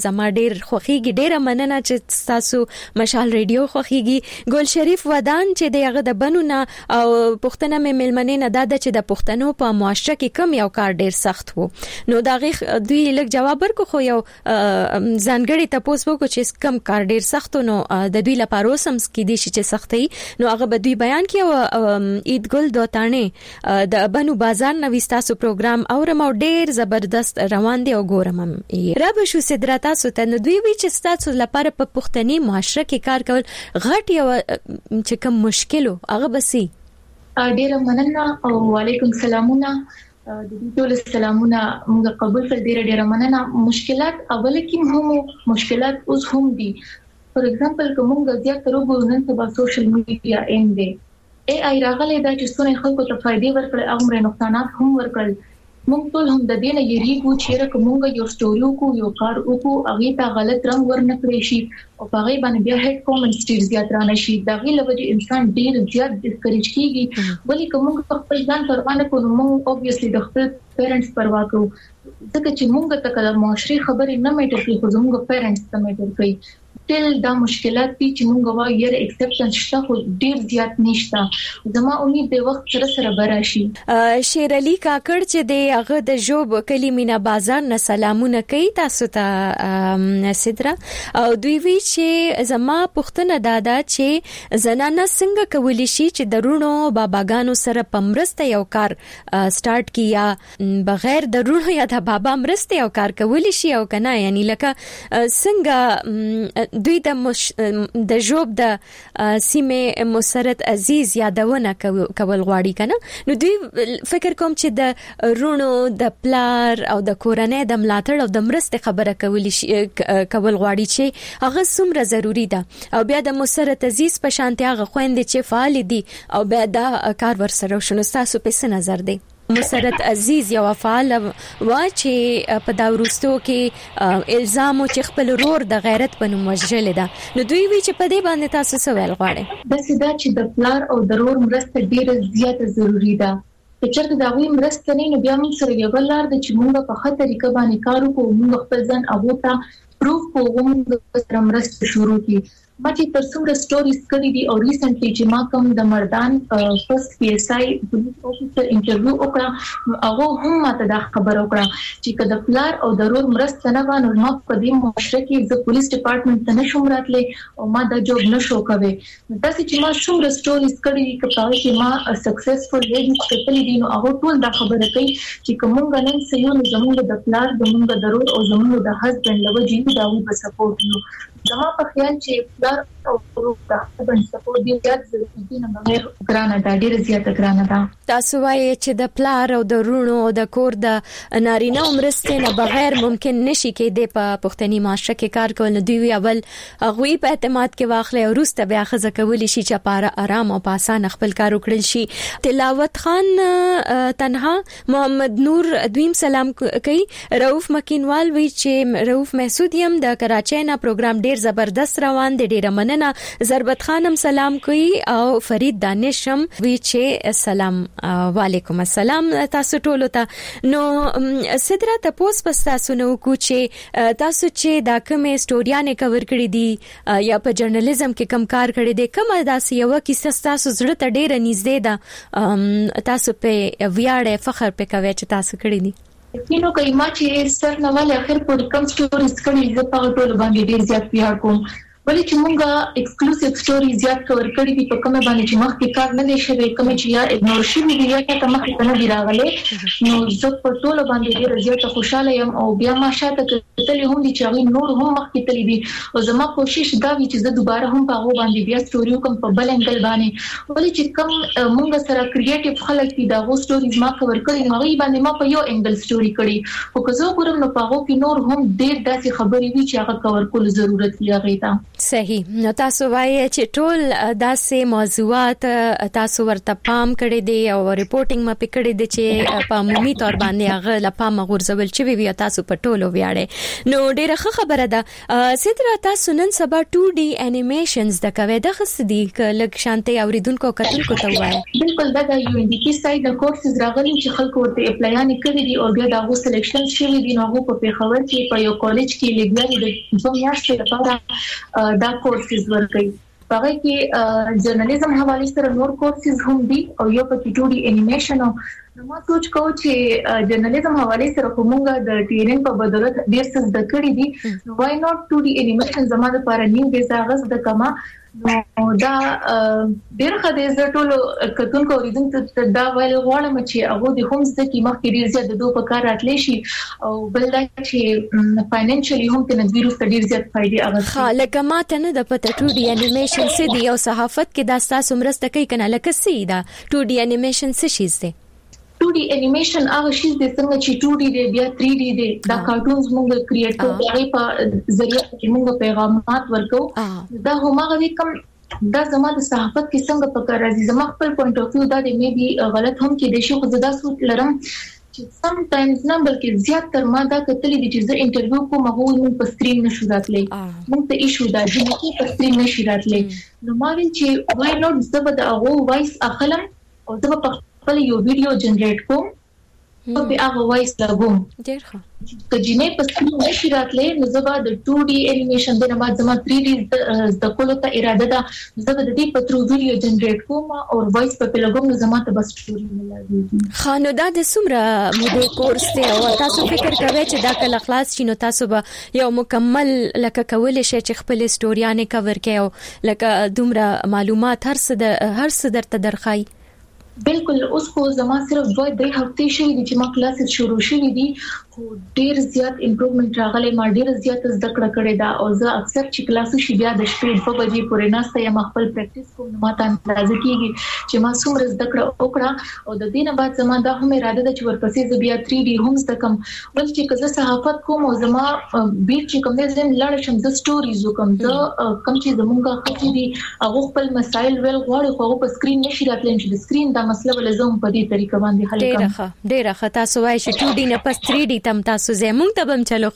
[SPEAKER 7] زما ډیر خوخيږي. ډیره مننه چې تاسو مشال ریډیو خوخيږي. ګل شریف ودان چې دغه د بنونه او پښتنه مې ملمنې نه داده چې د پښتنو په معاشره کې کم یو کار ډیر سخت وو. نو دا غي دوی لږ جواب ورکو خو یو ځانګړي تاسو وکړو چې کم کار ډیر سخت نو د دوی لپاره سم سکې دي چې سختي نو هغه به دوی بیان کړي. عید ګل دوتانه د بنو بازار نوښتاسو پروګرام اورم او ډیر زبردست روان دي او ګورم یې رب شو صدرتا سوت نو دوی وی چې تاسو لپاره په پښتني معاشره کې کار کول غټ یو چې کوم مشکلو هغه بسي.
[SPEAKER 10] ډیر مننه او وعلیکم سلامونه د دې ټول سلامونه موږ قبول کړ. ډیر ډیر مننه. مشکلات اول کې هم مشکلات اوس هم دي. فور ایگزامپل کومه زیات تر وګورو نن سبا سوشل میډیا ایم دی ای آی راغلی دا چې څونه خلکو ته فائدې ورکړي او عمر نقصانات هم ورکړي. موږ ټول هم د دې نه یریږو چې کومه یو سټوري کو یو کار وکړو هغه ته غلط رنګ ورنکړي شي او هغه باندې بیا هټ کومنټس ډیر زیات رانه شي. دا غي لوي انسان ډیر زیات ډیسکریج کیږي. ولی کومه خپل ځان پروا نه کوو موږ اوبویسلی د خپل پیرنټس پروا کوو ځکه چې موږ ته کله معاشري خبرې نه میټر کوي خو موږ پیرنټس ته میټر کوي. تل دا مشکلات دي چې موږ وایو یره ایکسپټنس شته خو ډیر زیات نشته. زما امید د وخت سره سره براشي.
[SPEAKER 7] شیر علي کاکړ چې د هغه د جوب کلیمینا بازار نه سلامونه کوي تاسو ته سدرا او دوی وی چې زما پښتنه دادا چې زنانه څنګه کولی شي چې درونو باباګانو سره پمرسته یو کار سٹارټ کیا بغیر درونو یا د بابا مرسته یو کار کولی شي او کنه یعنی لکه څنګه دوی د مش... د جوب د سیمه مسرت عزیز یادونه کول غواړي کنه. نو دوی فکر کوم چې د رونو د پلار او د کورنۍ د ملاتړ او د مرستې خبره کول شي کول غواړي چې هغه څومره ضروری ده او بیا د مسرت عزیز په شانتي هغه خويندې چې فعال دي او بیا دا کار ورسره شنو تاسو په څه نظر دی؟ مسرت عزیز یو فعال وا چې په دا ورستو کې الزام او چې خپل رور د غیرت په نوم وژل ده. نو دوی وی چې په دې باندې تاسو څه ویل غواړئ؟
[SPEAKER 10] بس دا چې د پلار او د رور مرسته ډیره زیاته ضروری ده. چې چېرته دا وی مرسته نه نو بیا موږ سره یو بل لار د چې موږ په خطر طریقه باندې کار وکړو موږ خپل ځان هغه ته پروف کوو موږ سره مرسته شروع کړو. ما چې تر څومره سټوریز کړې دي او ریسنټلی چې ما کوم د مردان فرست پی اس آی پولیس افیسر انټرویو وکړ هغه هم ماته دا خبر وکړه چې کله پلار او ضرور مرسته نه وانه ما په دې معاشره کې د پولیس ډپارټمنټ ته نشم راتلې او ما دا جوب نشو کوي. دا چې ما څومره سټوریز کړې دي چې ما سکسسفل ویډیو کړې دي نو هغه ټول دا خبره کوي چې کومه نن سيو نه زموږ د پلار د موږ ضرور او زموږ د هسبند لوجې دا وي په سپورټ نو زما په خیال چې پلار او د هسبند سپورټ دی زیات ضروري دي نه بغیر ګرانه دا ډیره زیاته ګرانه ده.
[SPEAKER 7] تاسو وایي چې د پلار او د رونو او د کور د نارینه عمرسته نه بغیر ممکن نشي کېدی په پښتني معاشره کې کار کول. نو دوی اول هغه په اعتماد کې واخلې او روسته بیا خزه کولی شي چې پاره آرام او په اسانه خپل کار وکړل شي. تلاوت خان تنها محمد نور دویم سلام کوي. رؤف مکینوال وی چې رؤف محسودیم د کراچۍ نه پروګرام ډیر زبردست روان دی ډیره مننه. ضربت خانم سلام کوي او فرید دانشم وی چې سلام وعلیکم السلام تاسو ټول ته. نو سدرا تاسو پس تاسو نو کو چې تاسو چې دا کومه سټوریانه کور کړې دي یا په جرنالیزم کې کم کار کړی دی کومه داسې یو کیسه تاسو زړه ته ډیره نږدې ده تاسو په ویاړ فخر په کوي چې تاسو کړی دي؟
[SPEAKER 10] کینو کای ما چې سر نه ول اخر پر کم سټوریز کړي زه په ټول باندې ډیر زیات پیار کوم ولې چې مونږه ایکسکلوسیو سټوري زیات کور کړی دي په کومه باندې چې مخکې کار نه دی شوی کوم چې یا اګنور شوی دی یا ته مخکې نه دی راغلی نو زه په ټول باندې ډیر زیات خوشاله یم او بیا ما شاته کتلې هم دي چې هغه نور هم مخکې تللی دي او زما کوشش دا وی چې زه دوباره هم په هغه باندې بیا سټوري کوم په بل انګل باندې ولې چې کوم مونږ سره کریټیو خلک دي دا غو سټوریز ما کور کړی نو هغه باندې ما په یو انګل سټوري کړی او که زه ګورم نو په هغه کې نور هم ډیر داسې خبرې وی چې هغه کور کول ضرورت لري.
[SPEAKER 7] صحیح. نو تاسو وایي چې ټول داسې موضوعات تاسو ورته پام کړی دی او ریپورتینګ ما پکړی دی چې په عمومي تور باندې هغه لپام غورځول چې وی تاسو په ټولو ویاړې. نو ډیره ښه خبره ده. ستر تاسو نن سبا ټو ډي انیمیشنز د کوي د خصدي لک شانتي اوریدونکو کتونکو ته وایي.
[SPEAKER 10] بالکل دا د یو ان ډي کی سایت د کورسز راغلي چې خلکو ورته اپلایان کړی دي او بیا دا غو سلیکشن شوی دي. نو هغه په پیښور کې په یو کالج کې لګیاري د دوه میاشتې لپاره دا کورسز ورکړي. هغه کې جرنالیزم حواله سره نور کورسز هم دي او یو په ټو ډي انیمیشن. نو ما سوچ کو چې جرنالیزم حواله سره کومه د ټریننګ په بدولت ډیر څه د کړی دي. نو وای ناٹ ټو ډي انیمیشن زموږ لپاره نیو ډیزاغز د کما نو دا ډیر خدای ز ټول کتونکو اوریدونکو دا ویل غواړم چې هغه د هم ځکه چې مخکې ډیر زیات د دوه په کار راتلی شي او بل دا چې فاینانشلی هم د نظریو ډیر زیات فائدې اغوستي.
[SPEAKER 7] خالق ماته نه د پته ټو ډي انیمیشن سې دی او صحافت کې دا تاسو مرسته کوي کنه لکه سې دا ټو ډي انیمیشن څه شي دی؟
[SPEAKER 10] ټو ډي انیمیشن هغه شی د څنګه چې ټو ډي دی بیا تھری ډي دی دا کارټونز موږ کریټ کوو هغه په ذریعہ کې موږ پیغامات ورکو. دا هم هغه کوم دا زموږ د صحافت کې څنګه پکار راځي. زموږ خپل پوینټ اف ویو دا د مې بي غلط هم کې د شي خو زدا سوت لرم چې سم ټایمز نه بلکې زیات تر ما دا کتلې دي چې زه انټرویو کوم هغه موږ په سټریم نشو راتلی موږ ته ایشو دا چې په سټریم نشي راتلی. نو ما ویل چې وای نوټ زبر د هغه وایس اخلم او زه په خپل یو ویډیو جنریټ کوم او په هغه وایس لګوم.
[SPEAKER 7] ډیر ښه.
[SPEAKER 10] که جنې په سټریم نشي راتلی نو زه به د ټو ډي انیمیشن د ما زما تھری ډي د کولو ته اراده ده. زه به د دې په ترو ویډیو جنریټ کوم او وایس په لګوم نو زما ته بس سټوري ملایږي.
[SPEAKER 7] خانو دا د سمره موده کورس ته او تاسو فکر کوئ چې دا کله خلاص شي نو تاسو به یو مکمل لکه کول شي چې خپل سټوریانه کور کړئ او لکه دومره معلومات هر څه د هر څه درته درخای؟
[SPEAKER 10] بالکل. اوس خو زما صرف دوه درې هفتې شوي دي چې ما کلاسز شروع شوي دي خو ډیر زیات امپروومنت راغلی. ما ډیر زیات زده کړه کړې ده او زه اکثر چې کلاسز شي بیا د شپې په بجې پورې ناسته یم خپل پریکټیس کوم. نو ما ته اندازه کیږي چې ما څومره زده کړه وکړه او د دې نه بعد زما دا هم اراده ده چې ورپسې زه بیا تھری ډي هم زده کوم. ول چې که زه صحافت کوم او زما بیت چې کوم دې زم لاړ شم زه سټوریز وکم زه کوم چې زمونږه خپل دي هغه خپل مسایل ویل غواړي خو په سکرین نشي راتلی چې د سکرین دا مسله ولزم په دې طریقه باندې حل کوم.
[SPEAKER 7] ډیره ښه ډیره ښه. تاسو وایي چې ټو ډي نه پس تھری ډي تم تاسو زمونږ ته بم چلو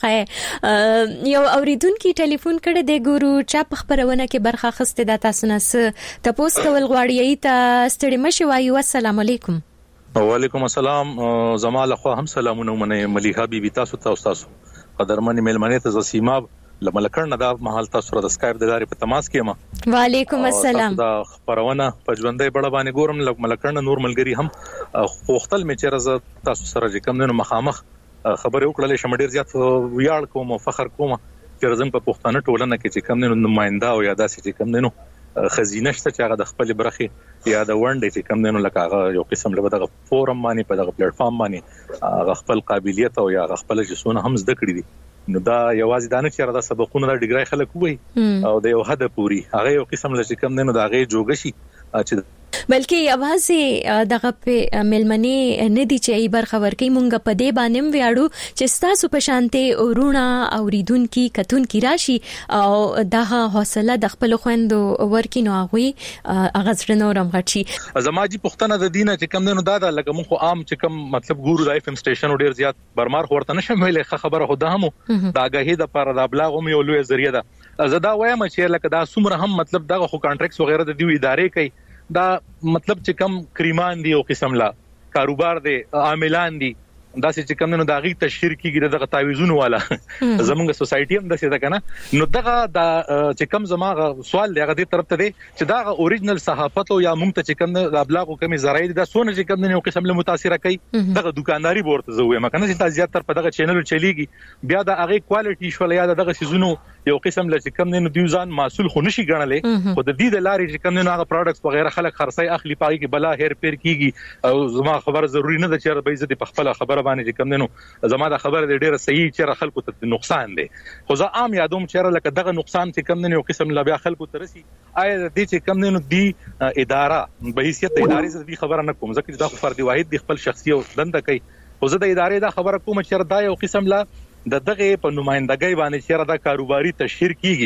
[SPEAKER 7] خای. یو اوریدونکو ټلیفون کړه د ګورو چا په خبرونه کې برخه خسته د تاسو نه څه تاسو کول غواړی ته ستړي مشي وایو. السلام علیکم.
[SPEAKER 11] وعلیکم السلام. زمال خو هم سلامونه منه ملیحه بیبي تاسو ته تاسو قدرمن میلمنه ته زسیماب لملکړه دا محل تاسو سره د اسکایپ د لارې په تماس کې ما.
[SPEAKER 7] وعلیکم السلام.
[SPEAKER 11] دا خبرونه په ژوندۍ بڑا باندې ګورم لملکړه نور ملګری هم خوختل می چیرې تاسو سره چې کوم نه مخامخ خبرې وکړلې شم ډیر زیات ویاړ کوم او فخر کوم چې زم په پښتانه ټولنه کې چې کوم نه نماینده او یا داسې چې کوم نه خزینه شته چې هغه د خپل برخه یا د ونډې چې کوم نه لکه هغه یو قسم له دغه فورم باندې په دغه پلیټ فارم باندې هغه خپل قابلیت او یا خپل جسونه هم زده کړی دي. نو دا یوازې دانه چې را د سبقونو د ډیګری خلک وي او د یو حد پوری هغه یو قسم لږ کم نه دا هغه جوګ شي چې
[SPEAKER 7] بلکې اوازه دغه په ملمنې نه دي چې ای برخه ورکې مونږ په دې باندې ویاړو چې تاسو په شانته ورونه اوریدونکو کتونکو راشي او دغه حوصله د خپل خويندو ورکینو هغه اغه نورم غټي.
[SPEAKER 11] زماجی پښتنه د دینه چې کم نه دا دا لکه مونږ عام چې کم مطلب ګورو د اف ام سټیشن ډیر زیات برمار ورته نشم ویلې خبره خو ده هم دا غهې د پر د ابلاغ هم یو لوی ذریعہ ده. زدا وایم چې لکه دا څومره هم مطلب دغه خو کانټریکټس وغیرہ د دیو ادارې کوي دا مطلب چې کم کریمان دی او قسم لا کاروبار دی عاملان دي دا چې کوم نو داغي تشهیر کیږي دغه تعویذونه والا زمونږ سوسایټي هم دسه ده کنه نو دغه د چې کوم زماغه سوال دی هغه دې طرف ته دی چې دا اوریجنل صحافت او یا مونږ ته چې کوم د ابلاغو کمی زراید دا سونه چې کوم نو قسم له متاثر کوي دغه دکانداري ورته زوې مکنه چې تاسو زیات تر په دغه چینل چلیږي بیا د هغه کوالټي شول یا دغه سيزونو یو قسم له چې کوم نو دیوزان مسؤل خو نشي ګڼلې خو د دې د لارې چې کوم نو هغه پروډکټس وغیرہ خلک خرڅي اخلي پای کې بلا هیر پیر کیږي او زما خبر ضروری نه ده چې به عزت په خپل خبره باندې چې کوم نو زما د خبره د ډیره صحیح چې خلکو ته نقصان دی خو زه عام یادوم چې لکه دغه نقصان چې کوم نو قسم لا بیا خلکو ته رسی آیا د دې چې کوم نو دی اداره به حیثیت ادارې څخه دی خبره نه کوم ځکه دا فرد واحد دی خپل شخصي او دنده کوي خو زه د ادارې دا خبره کوم چې دا یو قسم لا د دغه په نمائندګۍ باندې چې دا کاروباري تشهیر کیږي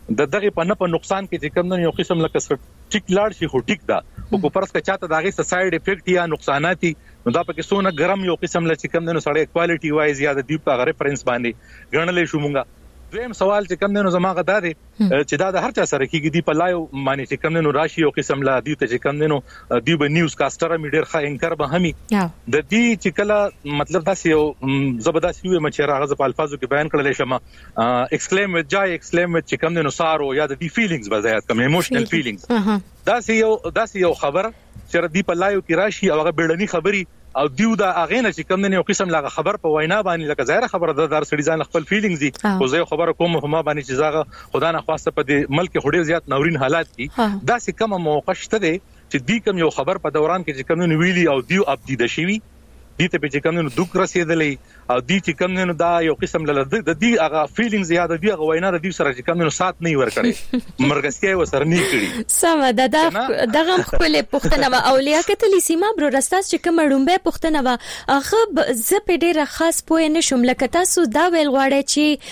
[SPEAKER 11] د دغه په نه په نقصان کې چې کوم نه یو قسم لکه ټیک لاړ شي خو ټیک دا او کو پرس کا چاته دغه ساید افیکټ یا نقصانات نو دا پکې سونه ګرم یو قسم لچ کوم نه سړی کوالټي وایز یا د دیپ په ریفرنس باندې غنلې شو مونږه دویم سوال چې کوم نه زما غدا دي چې دا د هر چا سره کېږي دی په لایو باندې چې کوم نه راشي یو قسم لا دی ته چې کوم نه دی به نیوز کاستر میډر ښه انکر به همي د دې چې کله مطلب دا یو زبردست یو مچ راغز په الفاظو کې بیان کړل شم ایکسکلیم وذ جای ایکسکلیم چې کوم نه سارو یا د دې فیلینګز به زیات کوم ایموشنل فیلینګز دا یو دا یو خبر چې دی په لایو کې راشي او هغه بیړنی خبري او دیو دا اغه نه چې کوم نه یو قسم لا خبر په وینا باندې لکه ظاهر خبره د دار سړي ځان خپل فیلینګز دي خو زه خبره کوم په ما باندې چې زاغه خدا نه خواسته په دې ملک هډیر زیات نورین حالات دي دا چې کوم موقع شته دي چې دی کوم یو خبر په دوران کې چې کوم نه ویلي او دیو اپډیټ شي دي ته چې کوم نه دوک رسیدلې او دي چې کوم نه دا یو قسم ل د دې هغه فیلینګز زیاده دی هغه وینا د دې سره چې کوم نه سات نه ور کړي مرګستیا و سر نه کړي
[SPEAKER 7] سم دا دغه خپل پښتنه او لیاقت لیسیما برو رستاس چې کوم ډومبه پښتنه وا هغه ز په ډیره خاص پوه نه شوم لکه تاسو دا ویل غواړی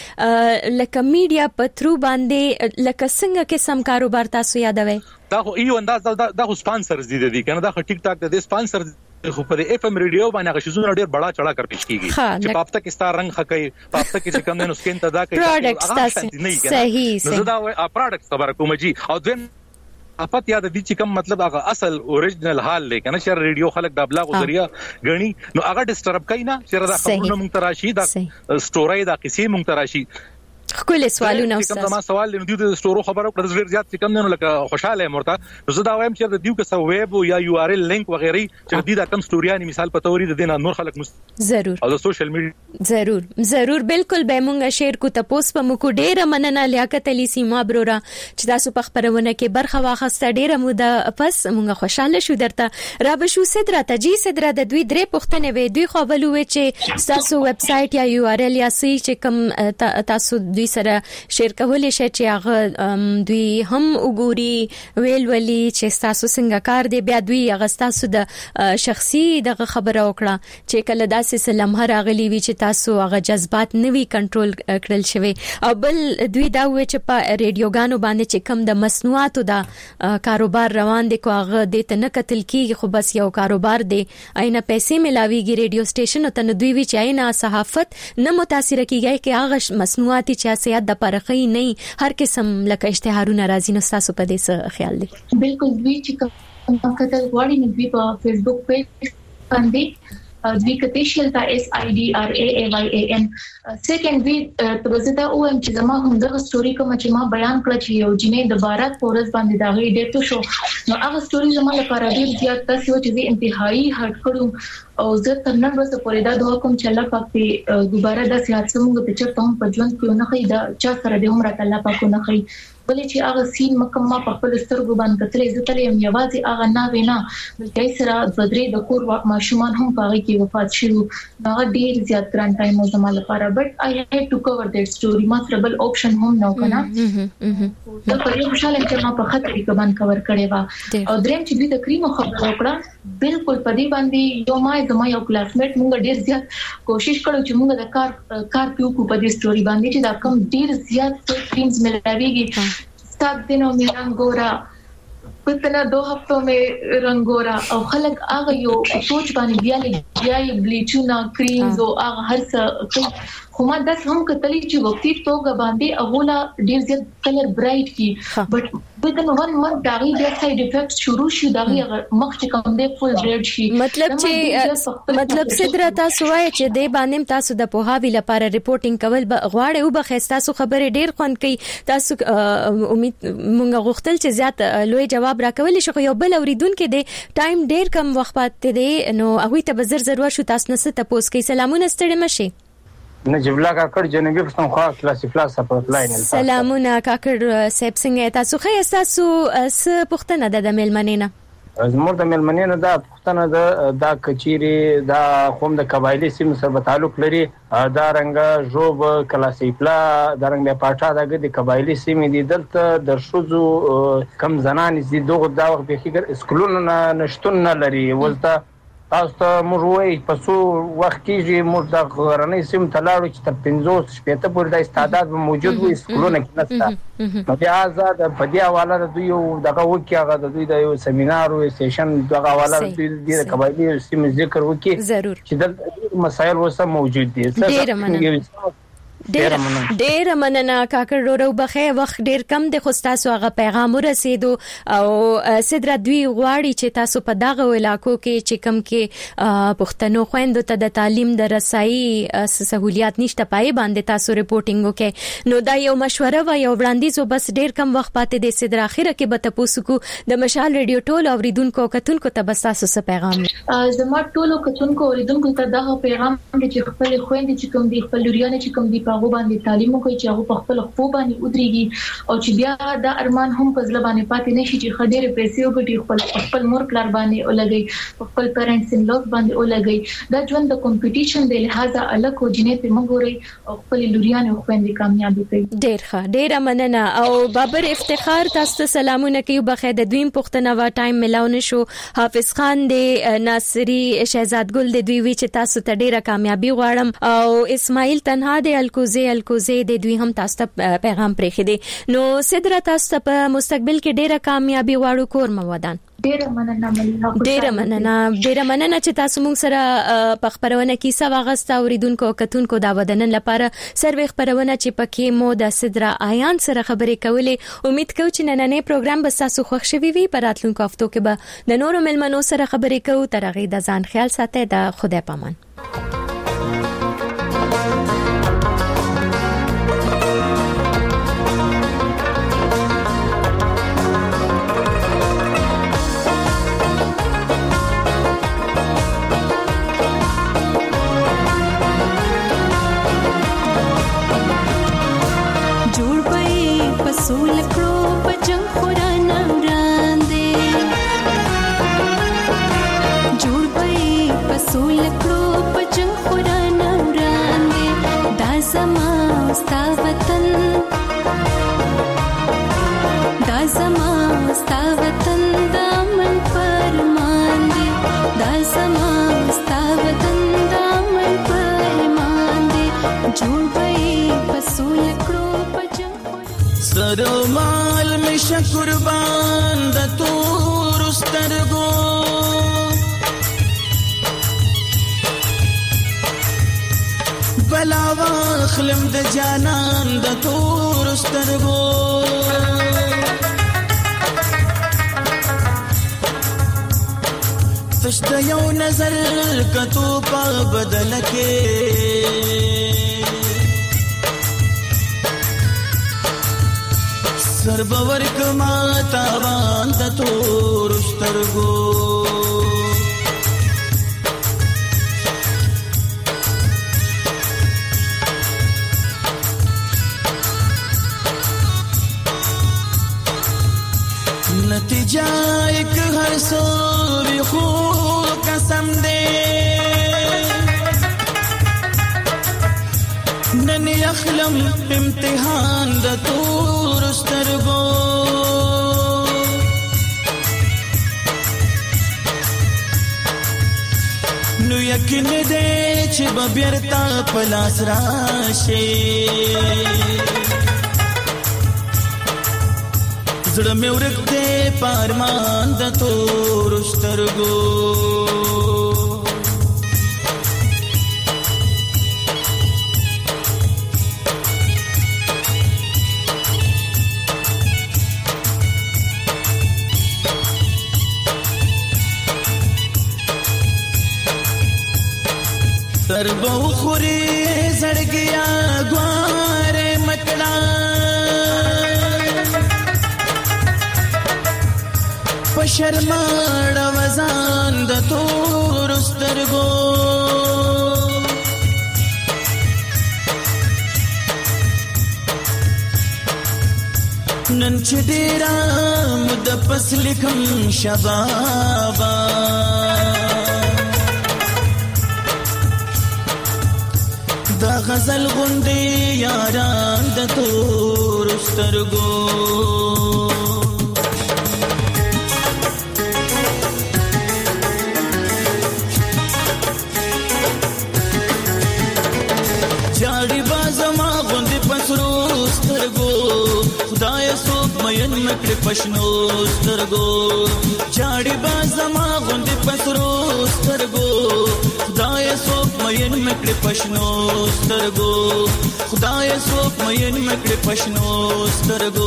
[SPEAKER 7] چې لکه میډیا په ترو باندې لکه څنګه قسم کاروبار تاسو یادوي
[SPEAKER 11] دا خو یو انداز دا د سپانسرز دي دي کنه دا ټیک ټاک د سپانسر خو په اف ام ریډیو باندې هغه شزونه ډیر بڑا چڑا کر پیش کیږي چې پاپتا کې ستار رنگ خکې پاپتا کې چې کوم نه سکین ته دا کوي
[SPEAKER 7] پروډکټس صحیح
[SPEAKER 11] نو دا وای پروډکټس خبره کوم جی او ځین اپات یاد دي چې کوم مطلب هغه اصل اوریجنل حال لیکنه چې ریډیو خلک د ابلاغ ذریعہ غني نو هغه ډیسټرب کینا چې دا خبرونه مونږ تراشي دا سټوري دا قصې مونږ تراشي
[SPEAKER 7] خپل سوالونه
[SPEAKER 11] استاد کوم سوال لنو د ستورو خبرو پر ډیر زیات چې کوم نه لکه خوشاله مرته نو زه دا وایم چې د دیو کې سو ویب یا یو ار ال لینک وغیرہ چې د دې کوم ستوریانی مثال په توري د دینه نور خلک
[SPEAKER 7] ضرور
[SPEAKER 11] او د سوشل میډیا
[SPEAKER 7] ضرور ضرور بالکل به مونږه شیر کو تاسو په مکو ډیره مننه لیاقت علی سیما برورا چې تاسو په خبرونه کې برخه واخسته ډیره موده پس مونږه خوشاله شو درته را به شو صدره تجی صدره د دوی درې پښتنه وې دوی خو ولوي چې تاسو ویب سټ یا یو ار ال یا سی چې کوم تاسو دوی سره شیر کولای شي چې هغه دوی هم وګوري ویل ولي چې تاسو څنګه کار دی بیا دوی هغه تاسو د شخصي دغه خبره وکړه چې کله داسې سلام راغلی وي چې تاسو هغه جذبات نوي کنټرول کړل شوی او بل دوی دا وایي چې په ریډیوګانو باندې چې کم د مصنوعاتو د کاروبار روان دي کو هغه د ته نه قتل کیږي خو بس یو کاروبار دی اينه پیسې ملاويږي ریډیو سټیشن ته دوی وی چې اينه صحافت نه متاثر کیږي چې هغه مصنوعاتي چې سیاست د پرخې نه هر قسم لکه اشتهارونه راځي نو تاسو په دې څه خیال دی
[SPEAKER 10] بالکل دوی چې کوم کتل غواړي نو دوی په فیسبوک پیج باندې دوی کتیشل تا اس آی ډي ار ای ای واي ای ان سیکنډ وی ترزدا او ام چې زما هم دغه ستوري کوم چې ما بیان کړ چې یو جنې د بارات پورز باندې داغي ډیټو شو نو هغه ستوري زما لپاره ډیر زیات تاسو چې انتهایی هټ کړو او زه تر نن ورځې پورې دا دعا کوم چې الله پاک دې دوباره د سیاست موږ ته چرته هم په ژوند کې نه خي دا چا سره دې عمر ته الله پاک نه خي ولې چې هغه سین مکمه په خپل سترګو باندې کتلې زه تلې یم یوازې هغه نه وینا بلکې سره بدري د کور واک ماشومان هم پاره کې وفات شوه هغه ډیر زیات ګران ټایم و زما لپاره بټ آی هیډ ټو کور دیټ ستوري ما سره بل آپشن هم نه کنه دا په یو خوشاله چې ما په خطر کې باندې کور کړي وا او دریم چې د کریمو خبرو وکړه بالکل په دې باندې یو ما زما یو کلاسمیټ مونږ ډیر زیات کوشش کړو چې مونږ د کار کار پیو کو په دې ستوري باندې چې دا کم ډیر زیات کریم ملاويږي सात दिनों में रंगोरा पिछले दो हफ्तों में रंगोरा और खलक आ गई हो सोच पानी बिया ले बिया ये ब्लीचूना क्रीम्स और आ हर सा خو داس هم کتلی چې وختي توګه باندې اغولا ډیر زیات کلر برایټ کی بټ within one month داغي د ساید افیکټس شروع شي داغي مخ چې کوم دی فل ریډ شي
[SPEAKER 7] مطلب چې مطلب صدر تاسو وایي چې د باندې تاسو د پوهاوی لپاره ریپورتینګ کول غواړي او بخښ تاسو خبره ډیر خوند کوي تاسو امید مونږ غوښتل چې زیات لوی جواب راکول شي خو یو بل اوریدونکو دی ټایم ډیر کم وخت پاتې دی نو هغه ته بزر ضرورت شو تاسو نه ست پوس کوي سلامونه ستړي مشي
[SPEAKER 12] نجیب الله کاکړ جنوبي پښتونخوا کلاسي فلاس سپورټ لاین
[SPEAKER 7] سلامونه کاکړ سیب څنګه تاسو خې تاسو س پښتنه د ملمنینا
[SPEAKER 12] زموږ د ملمنینا دا پښتنه د دا کچيري دا قوم د قبایلی سیمه سره تعلق لري دا رنګ جوب کلاسي فلا دا رنګ پاټا د قبایلی سیمه دي دلته د شوزو کم زنان دي دغه دا وخت به خیر اسکولونه نشټون نه لري ولته تاسو ته موږ وایي په څو وخت کېږي موږ د غرنۍ سیمو ته لاړو چې تر پنځوس شپېته پورې د استعداد موجود وي سکولونه کې نشته نو بیا زه د په دې حواله د دوی دغه وکړي هغه د دوی د یو سیمینار او سیشن دغه حواله د دوی د قبایلي سیمو ذکر وکړي چې د مسایل وسه موجود دي څه
[SPEAKER 7] ډیر ډیر مننه کاکړ ورو بخې وخت ډیر کم د خوستاسو هغه پیغام ورسېدو او صدر دوی غواړي چې تاسو په دغه علاقو کې چې کم کې پښتنو خويندو ته د تعلیم د رسایي سہولیات نشته پای باندې تاسو ریپورتینګ وکړي نو دا یو مشوره و یو وړاندیز بس ډیر کم وخت پاتې د صدر اخیره کې به تاسو کو د مشال ریډیو ټول اوریدونکو کتونکو ته بس تاسو څه پیغام
[SPEAKER 10] زما ټول کتونکو اوریدونکو ته دا پیغام چې خپل خويندې چې کوم دي خپل لوريانه چې کوم دي هغه باندې تعلیم کوي چې هغه په خپل خپل باندې ودرېږي او چې بیا دا ارمان هم په ځل باندې پاتې نشي چې خډيره پیسې وګټي خپل خپل مور پلار باندې ولګي خپل پیرنټس ان لوز باندې ولګي دا ژوند د کمپټیشن د لحاظه الګ او جنې په منګوري او خپل لوريان او خويندې کامیابی کوي
[SPEAKER 7] ډېر ښه ډېر مننه او بابر افتخار تاسو ته سلامونه کوي بخیر د دویم پښتنه وا ټایم ملاونه شو حافظ خان د ناصری شهزاد ګل د دوی وی چې تاسو ته ډېره کامیابی غواړم او اسماعیل تنها د الکوزه الکوزه د دوی هم تاسو ته پیغام پرېخي دي نو صدر تاسو ته په مستقبل کې ډېره کامیابی غواړو کور مودان
[SPEAKER 10] ډېر مننه
[SPEAKER 7] ډېر مننه ډېر مننه چې تاسو موږ سره په خبرونه کې څه واغسته اوریدونکو کتونکو دا ودنن لپاره سروي خبرونه چې پکې مو د صدر آیان سره خبرې کولې امید کوم چې نننې پروګرام به تاسو خوښ شوي وي په راتلونکو هفتو کې به د نورو ملمنو سره خبرې کوو تر هغه د ځان خیال ساتئ د خدای پامان
[SPEAKER 13] سرمال می شکربان د تور سترګو بلا واخلم د جانان د تور سترګو تشت یو نظر کتو په بدل کې سر باور کما تاوان د تور سترګو نتیجه یک هر سو وی خو قسم دې نن یخلم امتحان د تور سترګو نو یقین دې چې به بیرته پلاس راشي زړه مې ورته پارمان د تور سترګو سر بو خوري زړګیا ګواره مکړه پشرماړ وزان د تور سترګو نن چې ډیرا مد پس لیکم شبابا دا غزل غوندې یاران د تور سترګو پښنو سترګو جاړي با زما غوندې پسرو سترګو خدای څوک مین مکړې پښنو سترګو خدای څوک مین مکړې پښنو سترګو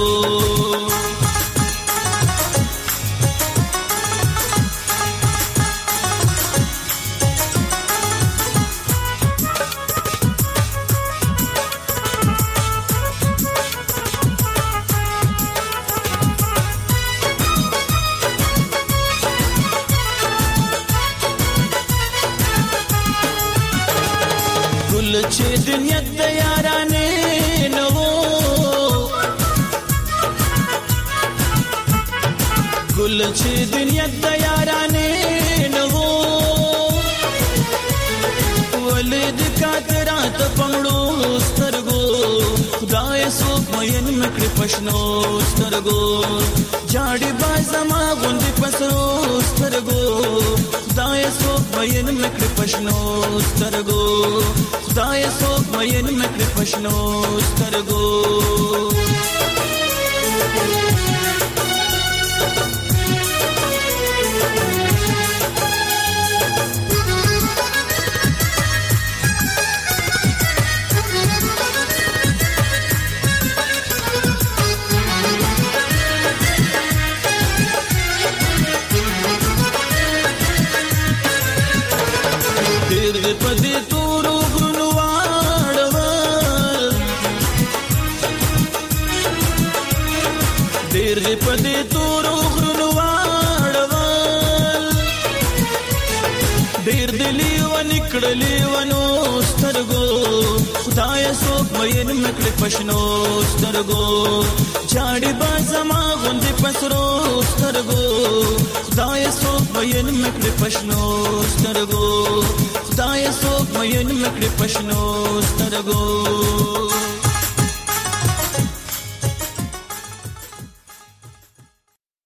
[SPEAKER 13] چې دنیا د یارانې نو ګل چې دنیا د یارانې نو ولید کاترات پمړو سترګو خدای څوک مین مکړې پښنو سترګو جاړي با زما غوندې پسرو سترګو خدای څوک مین مکړې پښنو سترګو خدای څوک مین مکړې پښنو سترګو پدې تورو غرونو واړول ډېر دلی ونکړلې ونو سترګو خدای څوک مین مکړې پښنو سترګو جاړي با زما غوندې پسرو سترګو خدای څوک مین مکړې پښنو سترګو خدای څوک مین مکړې پښنو سترګو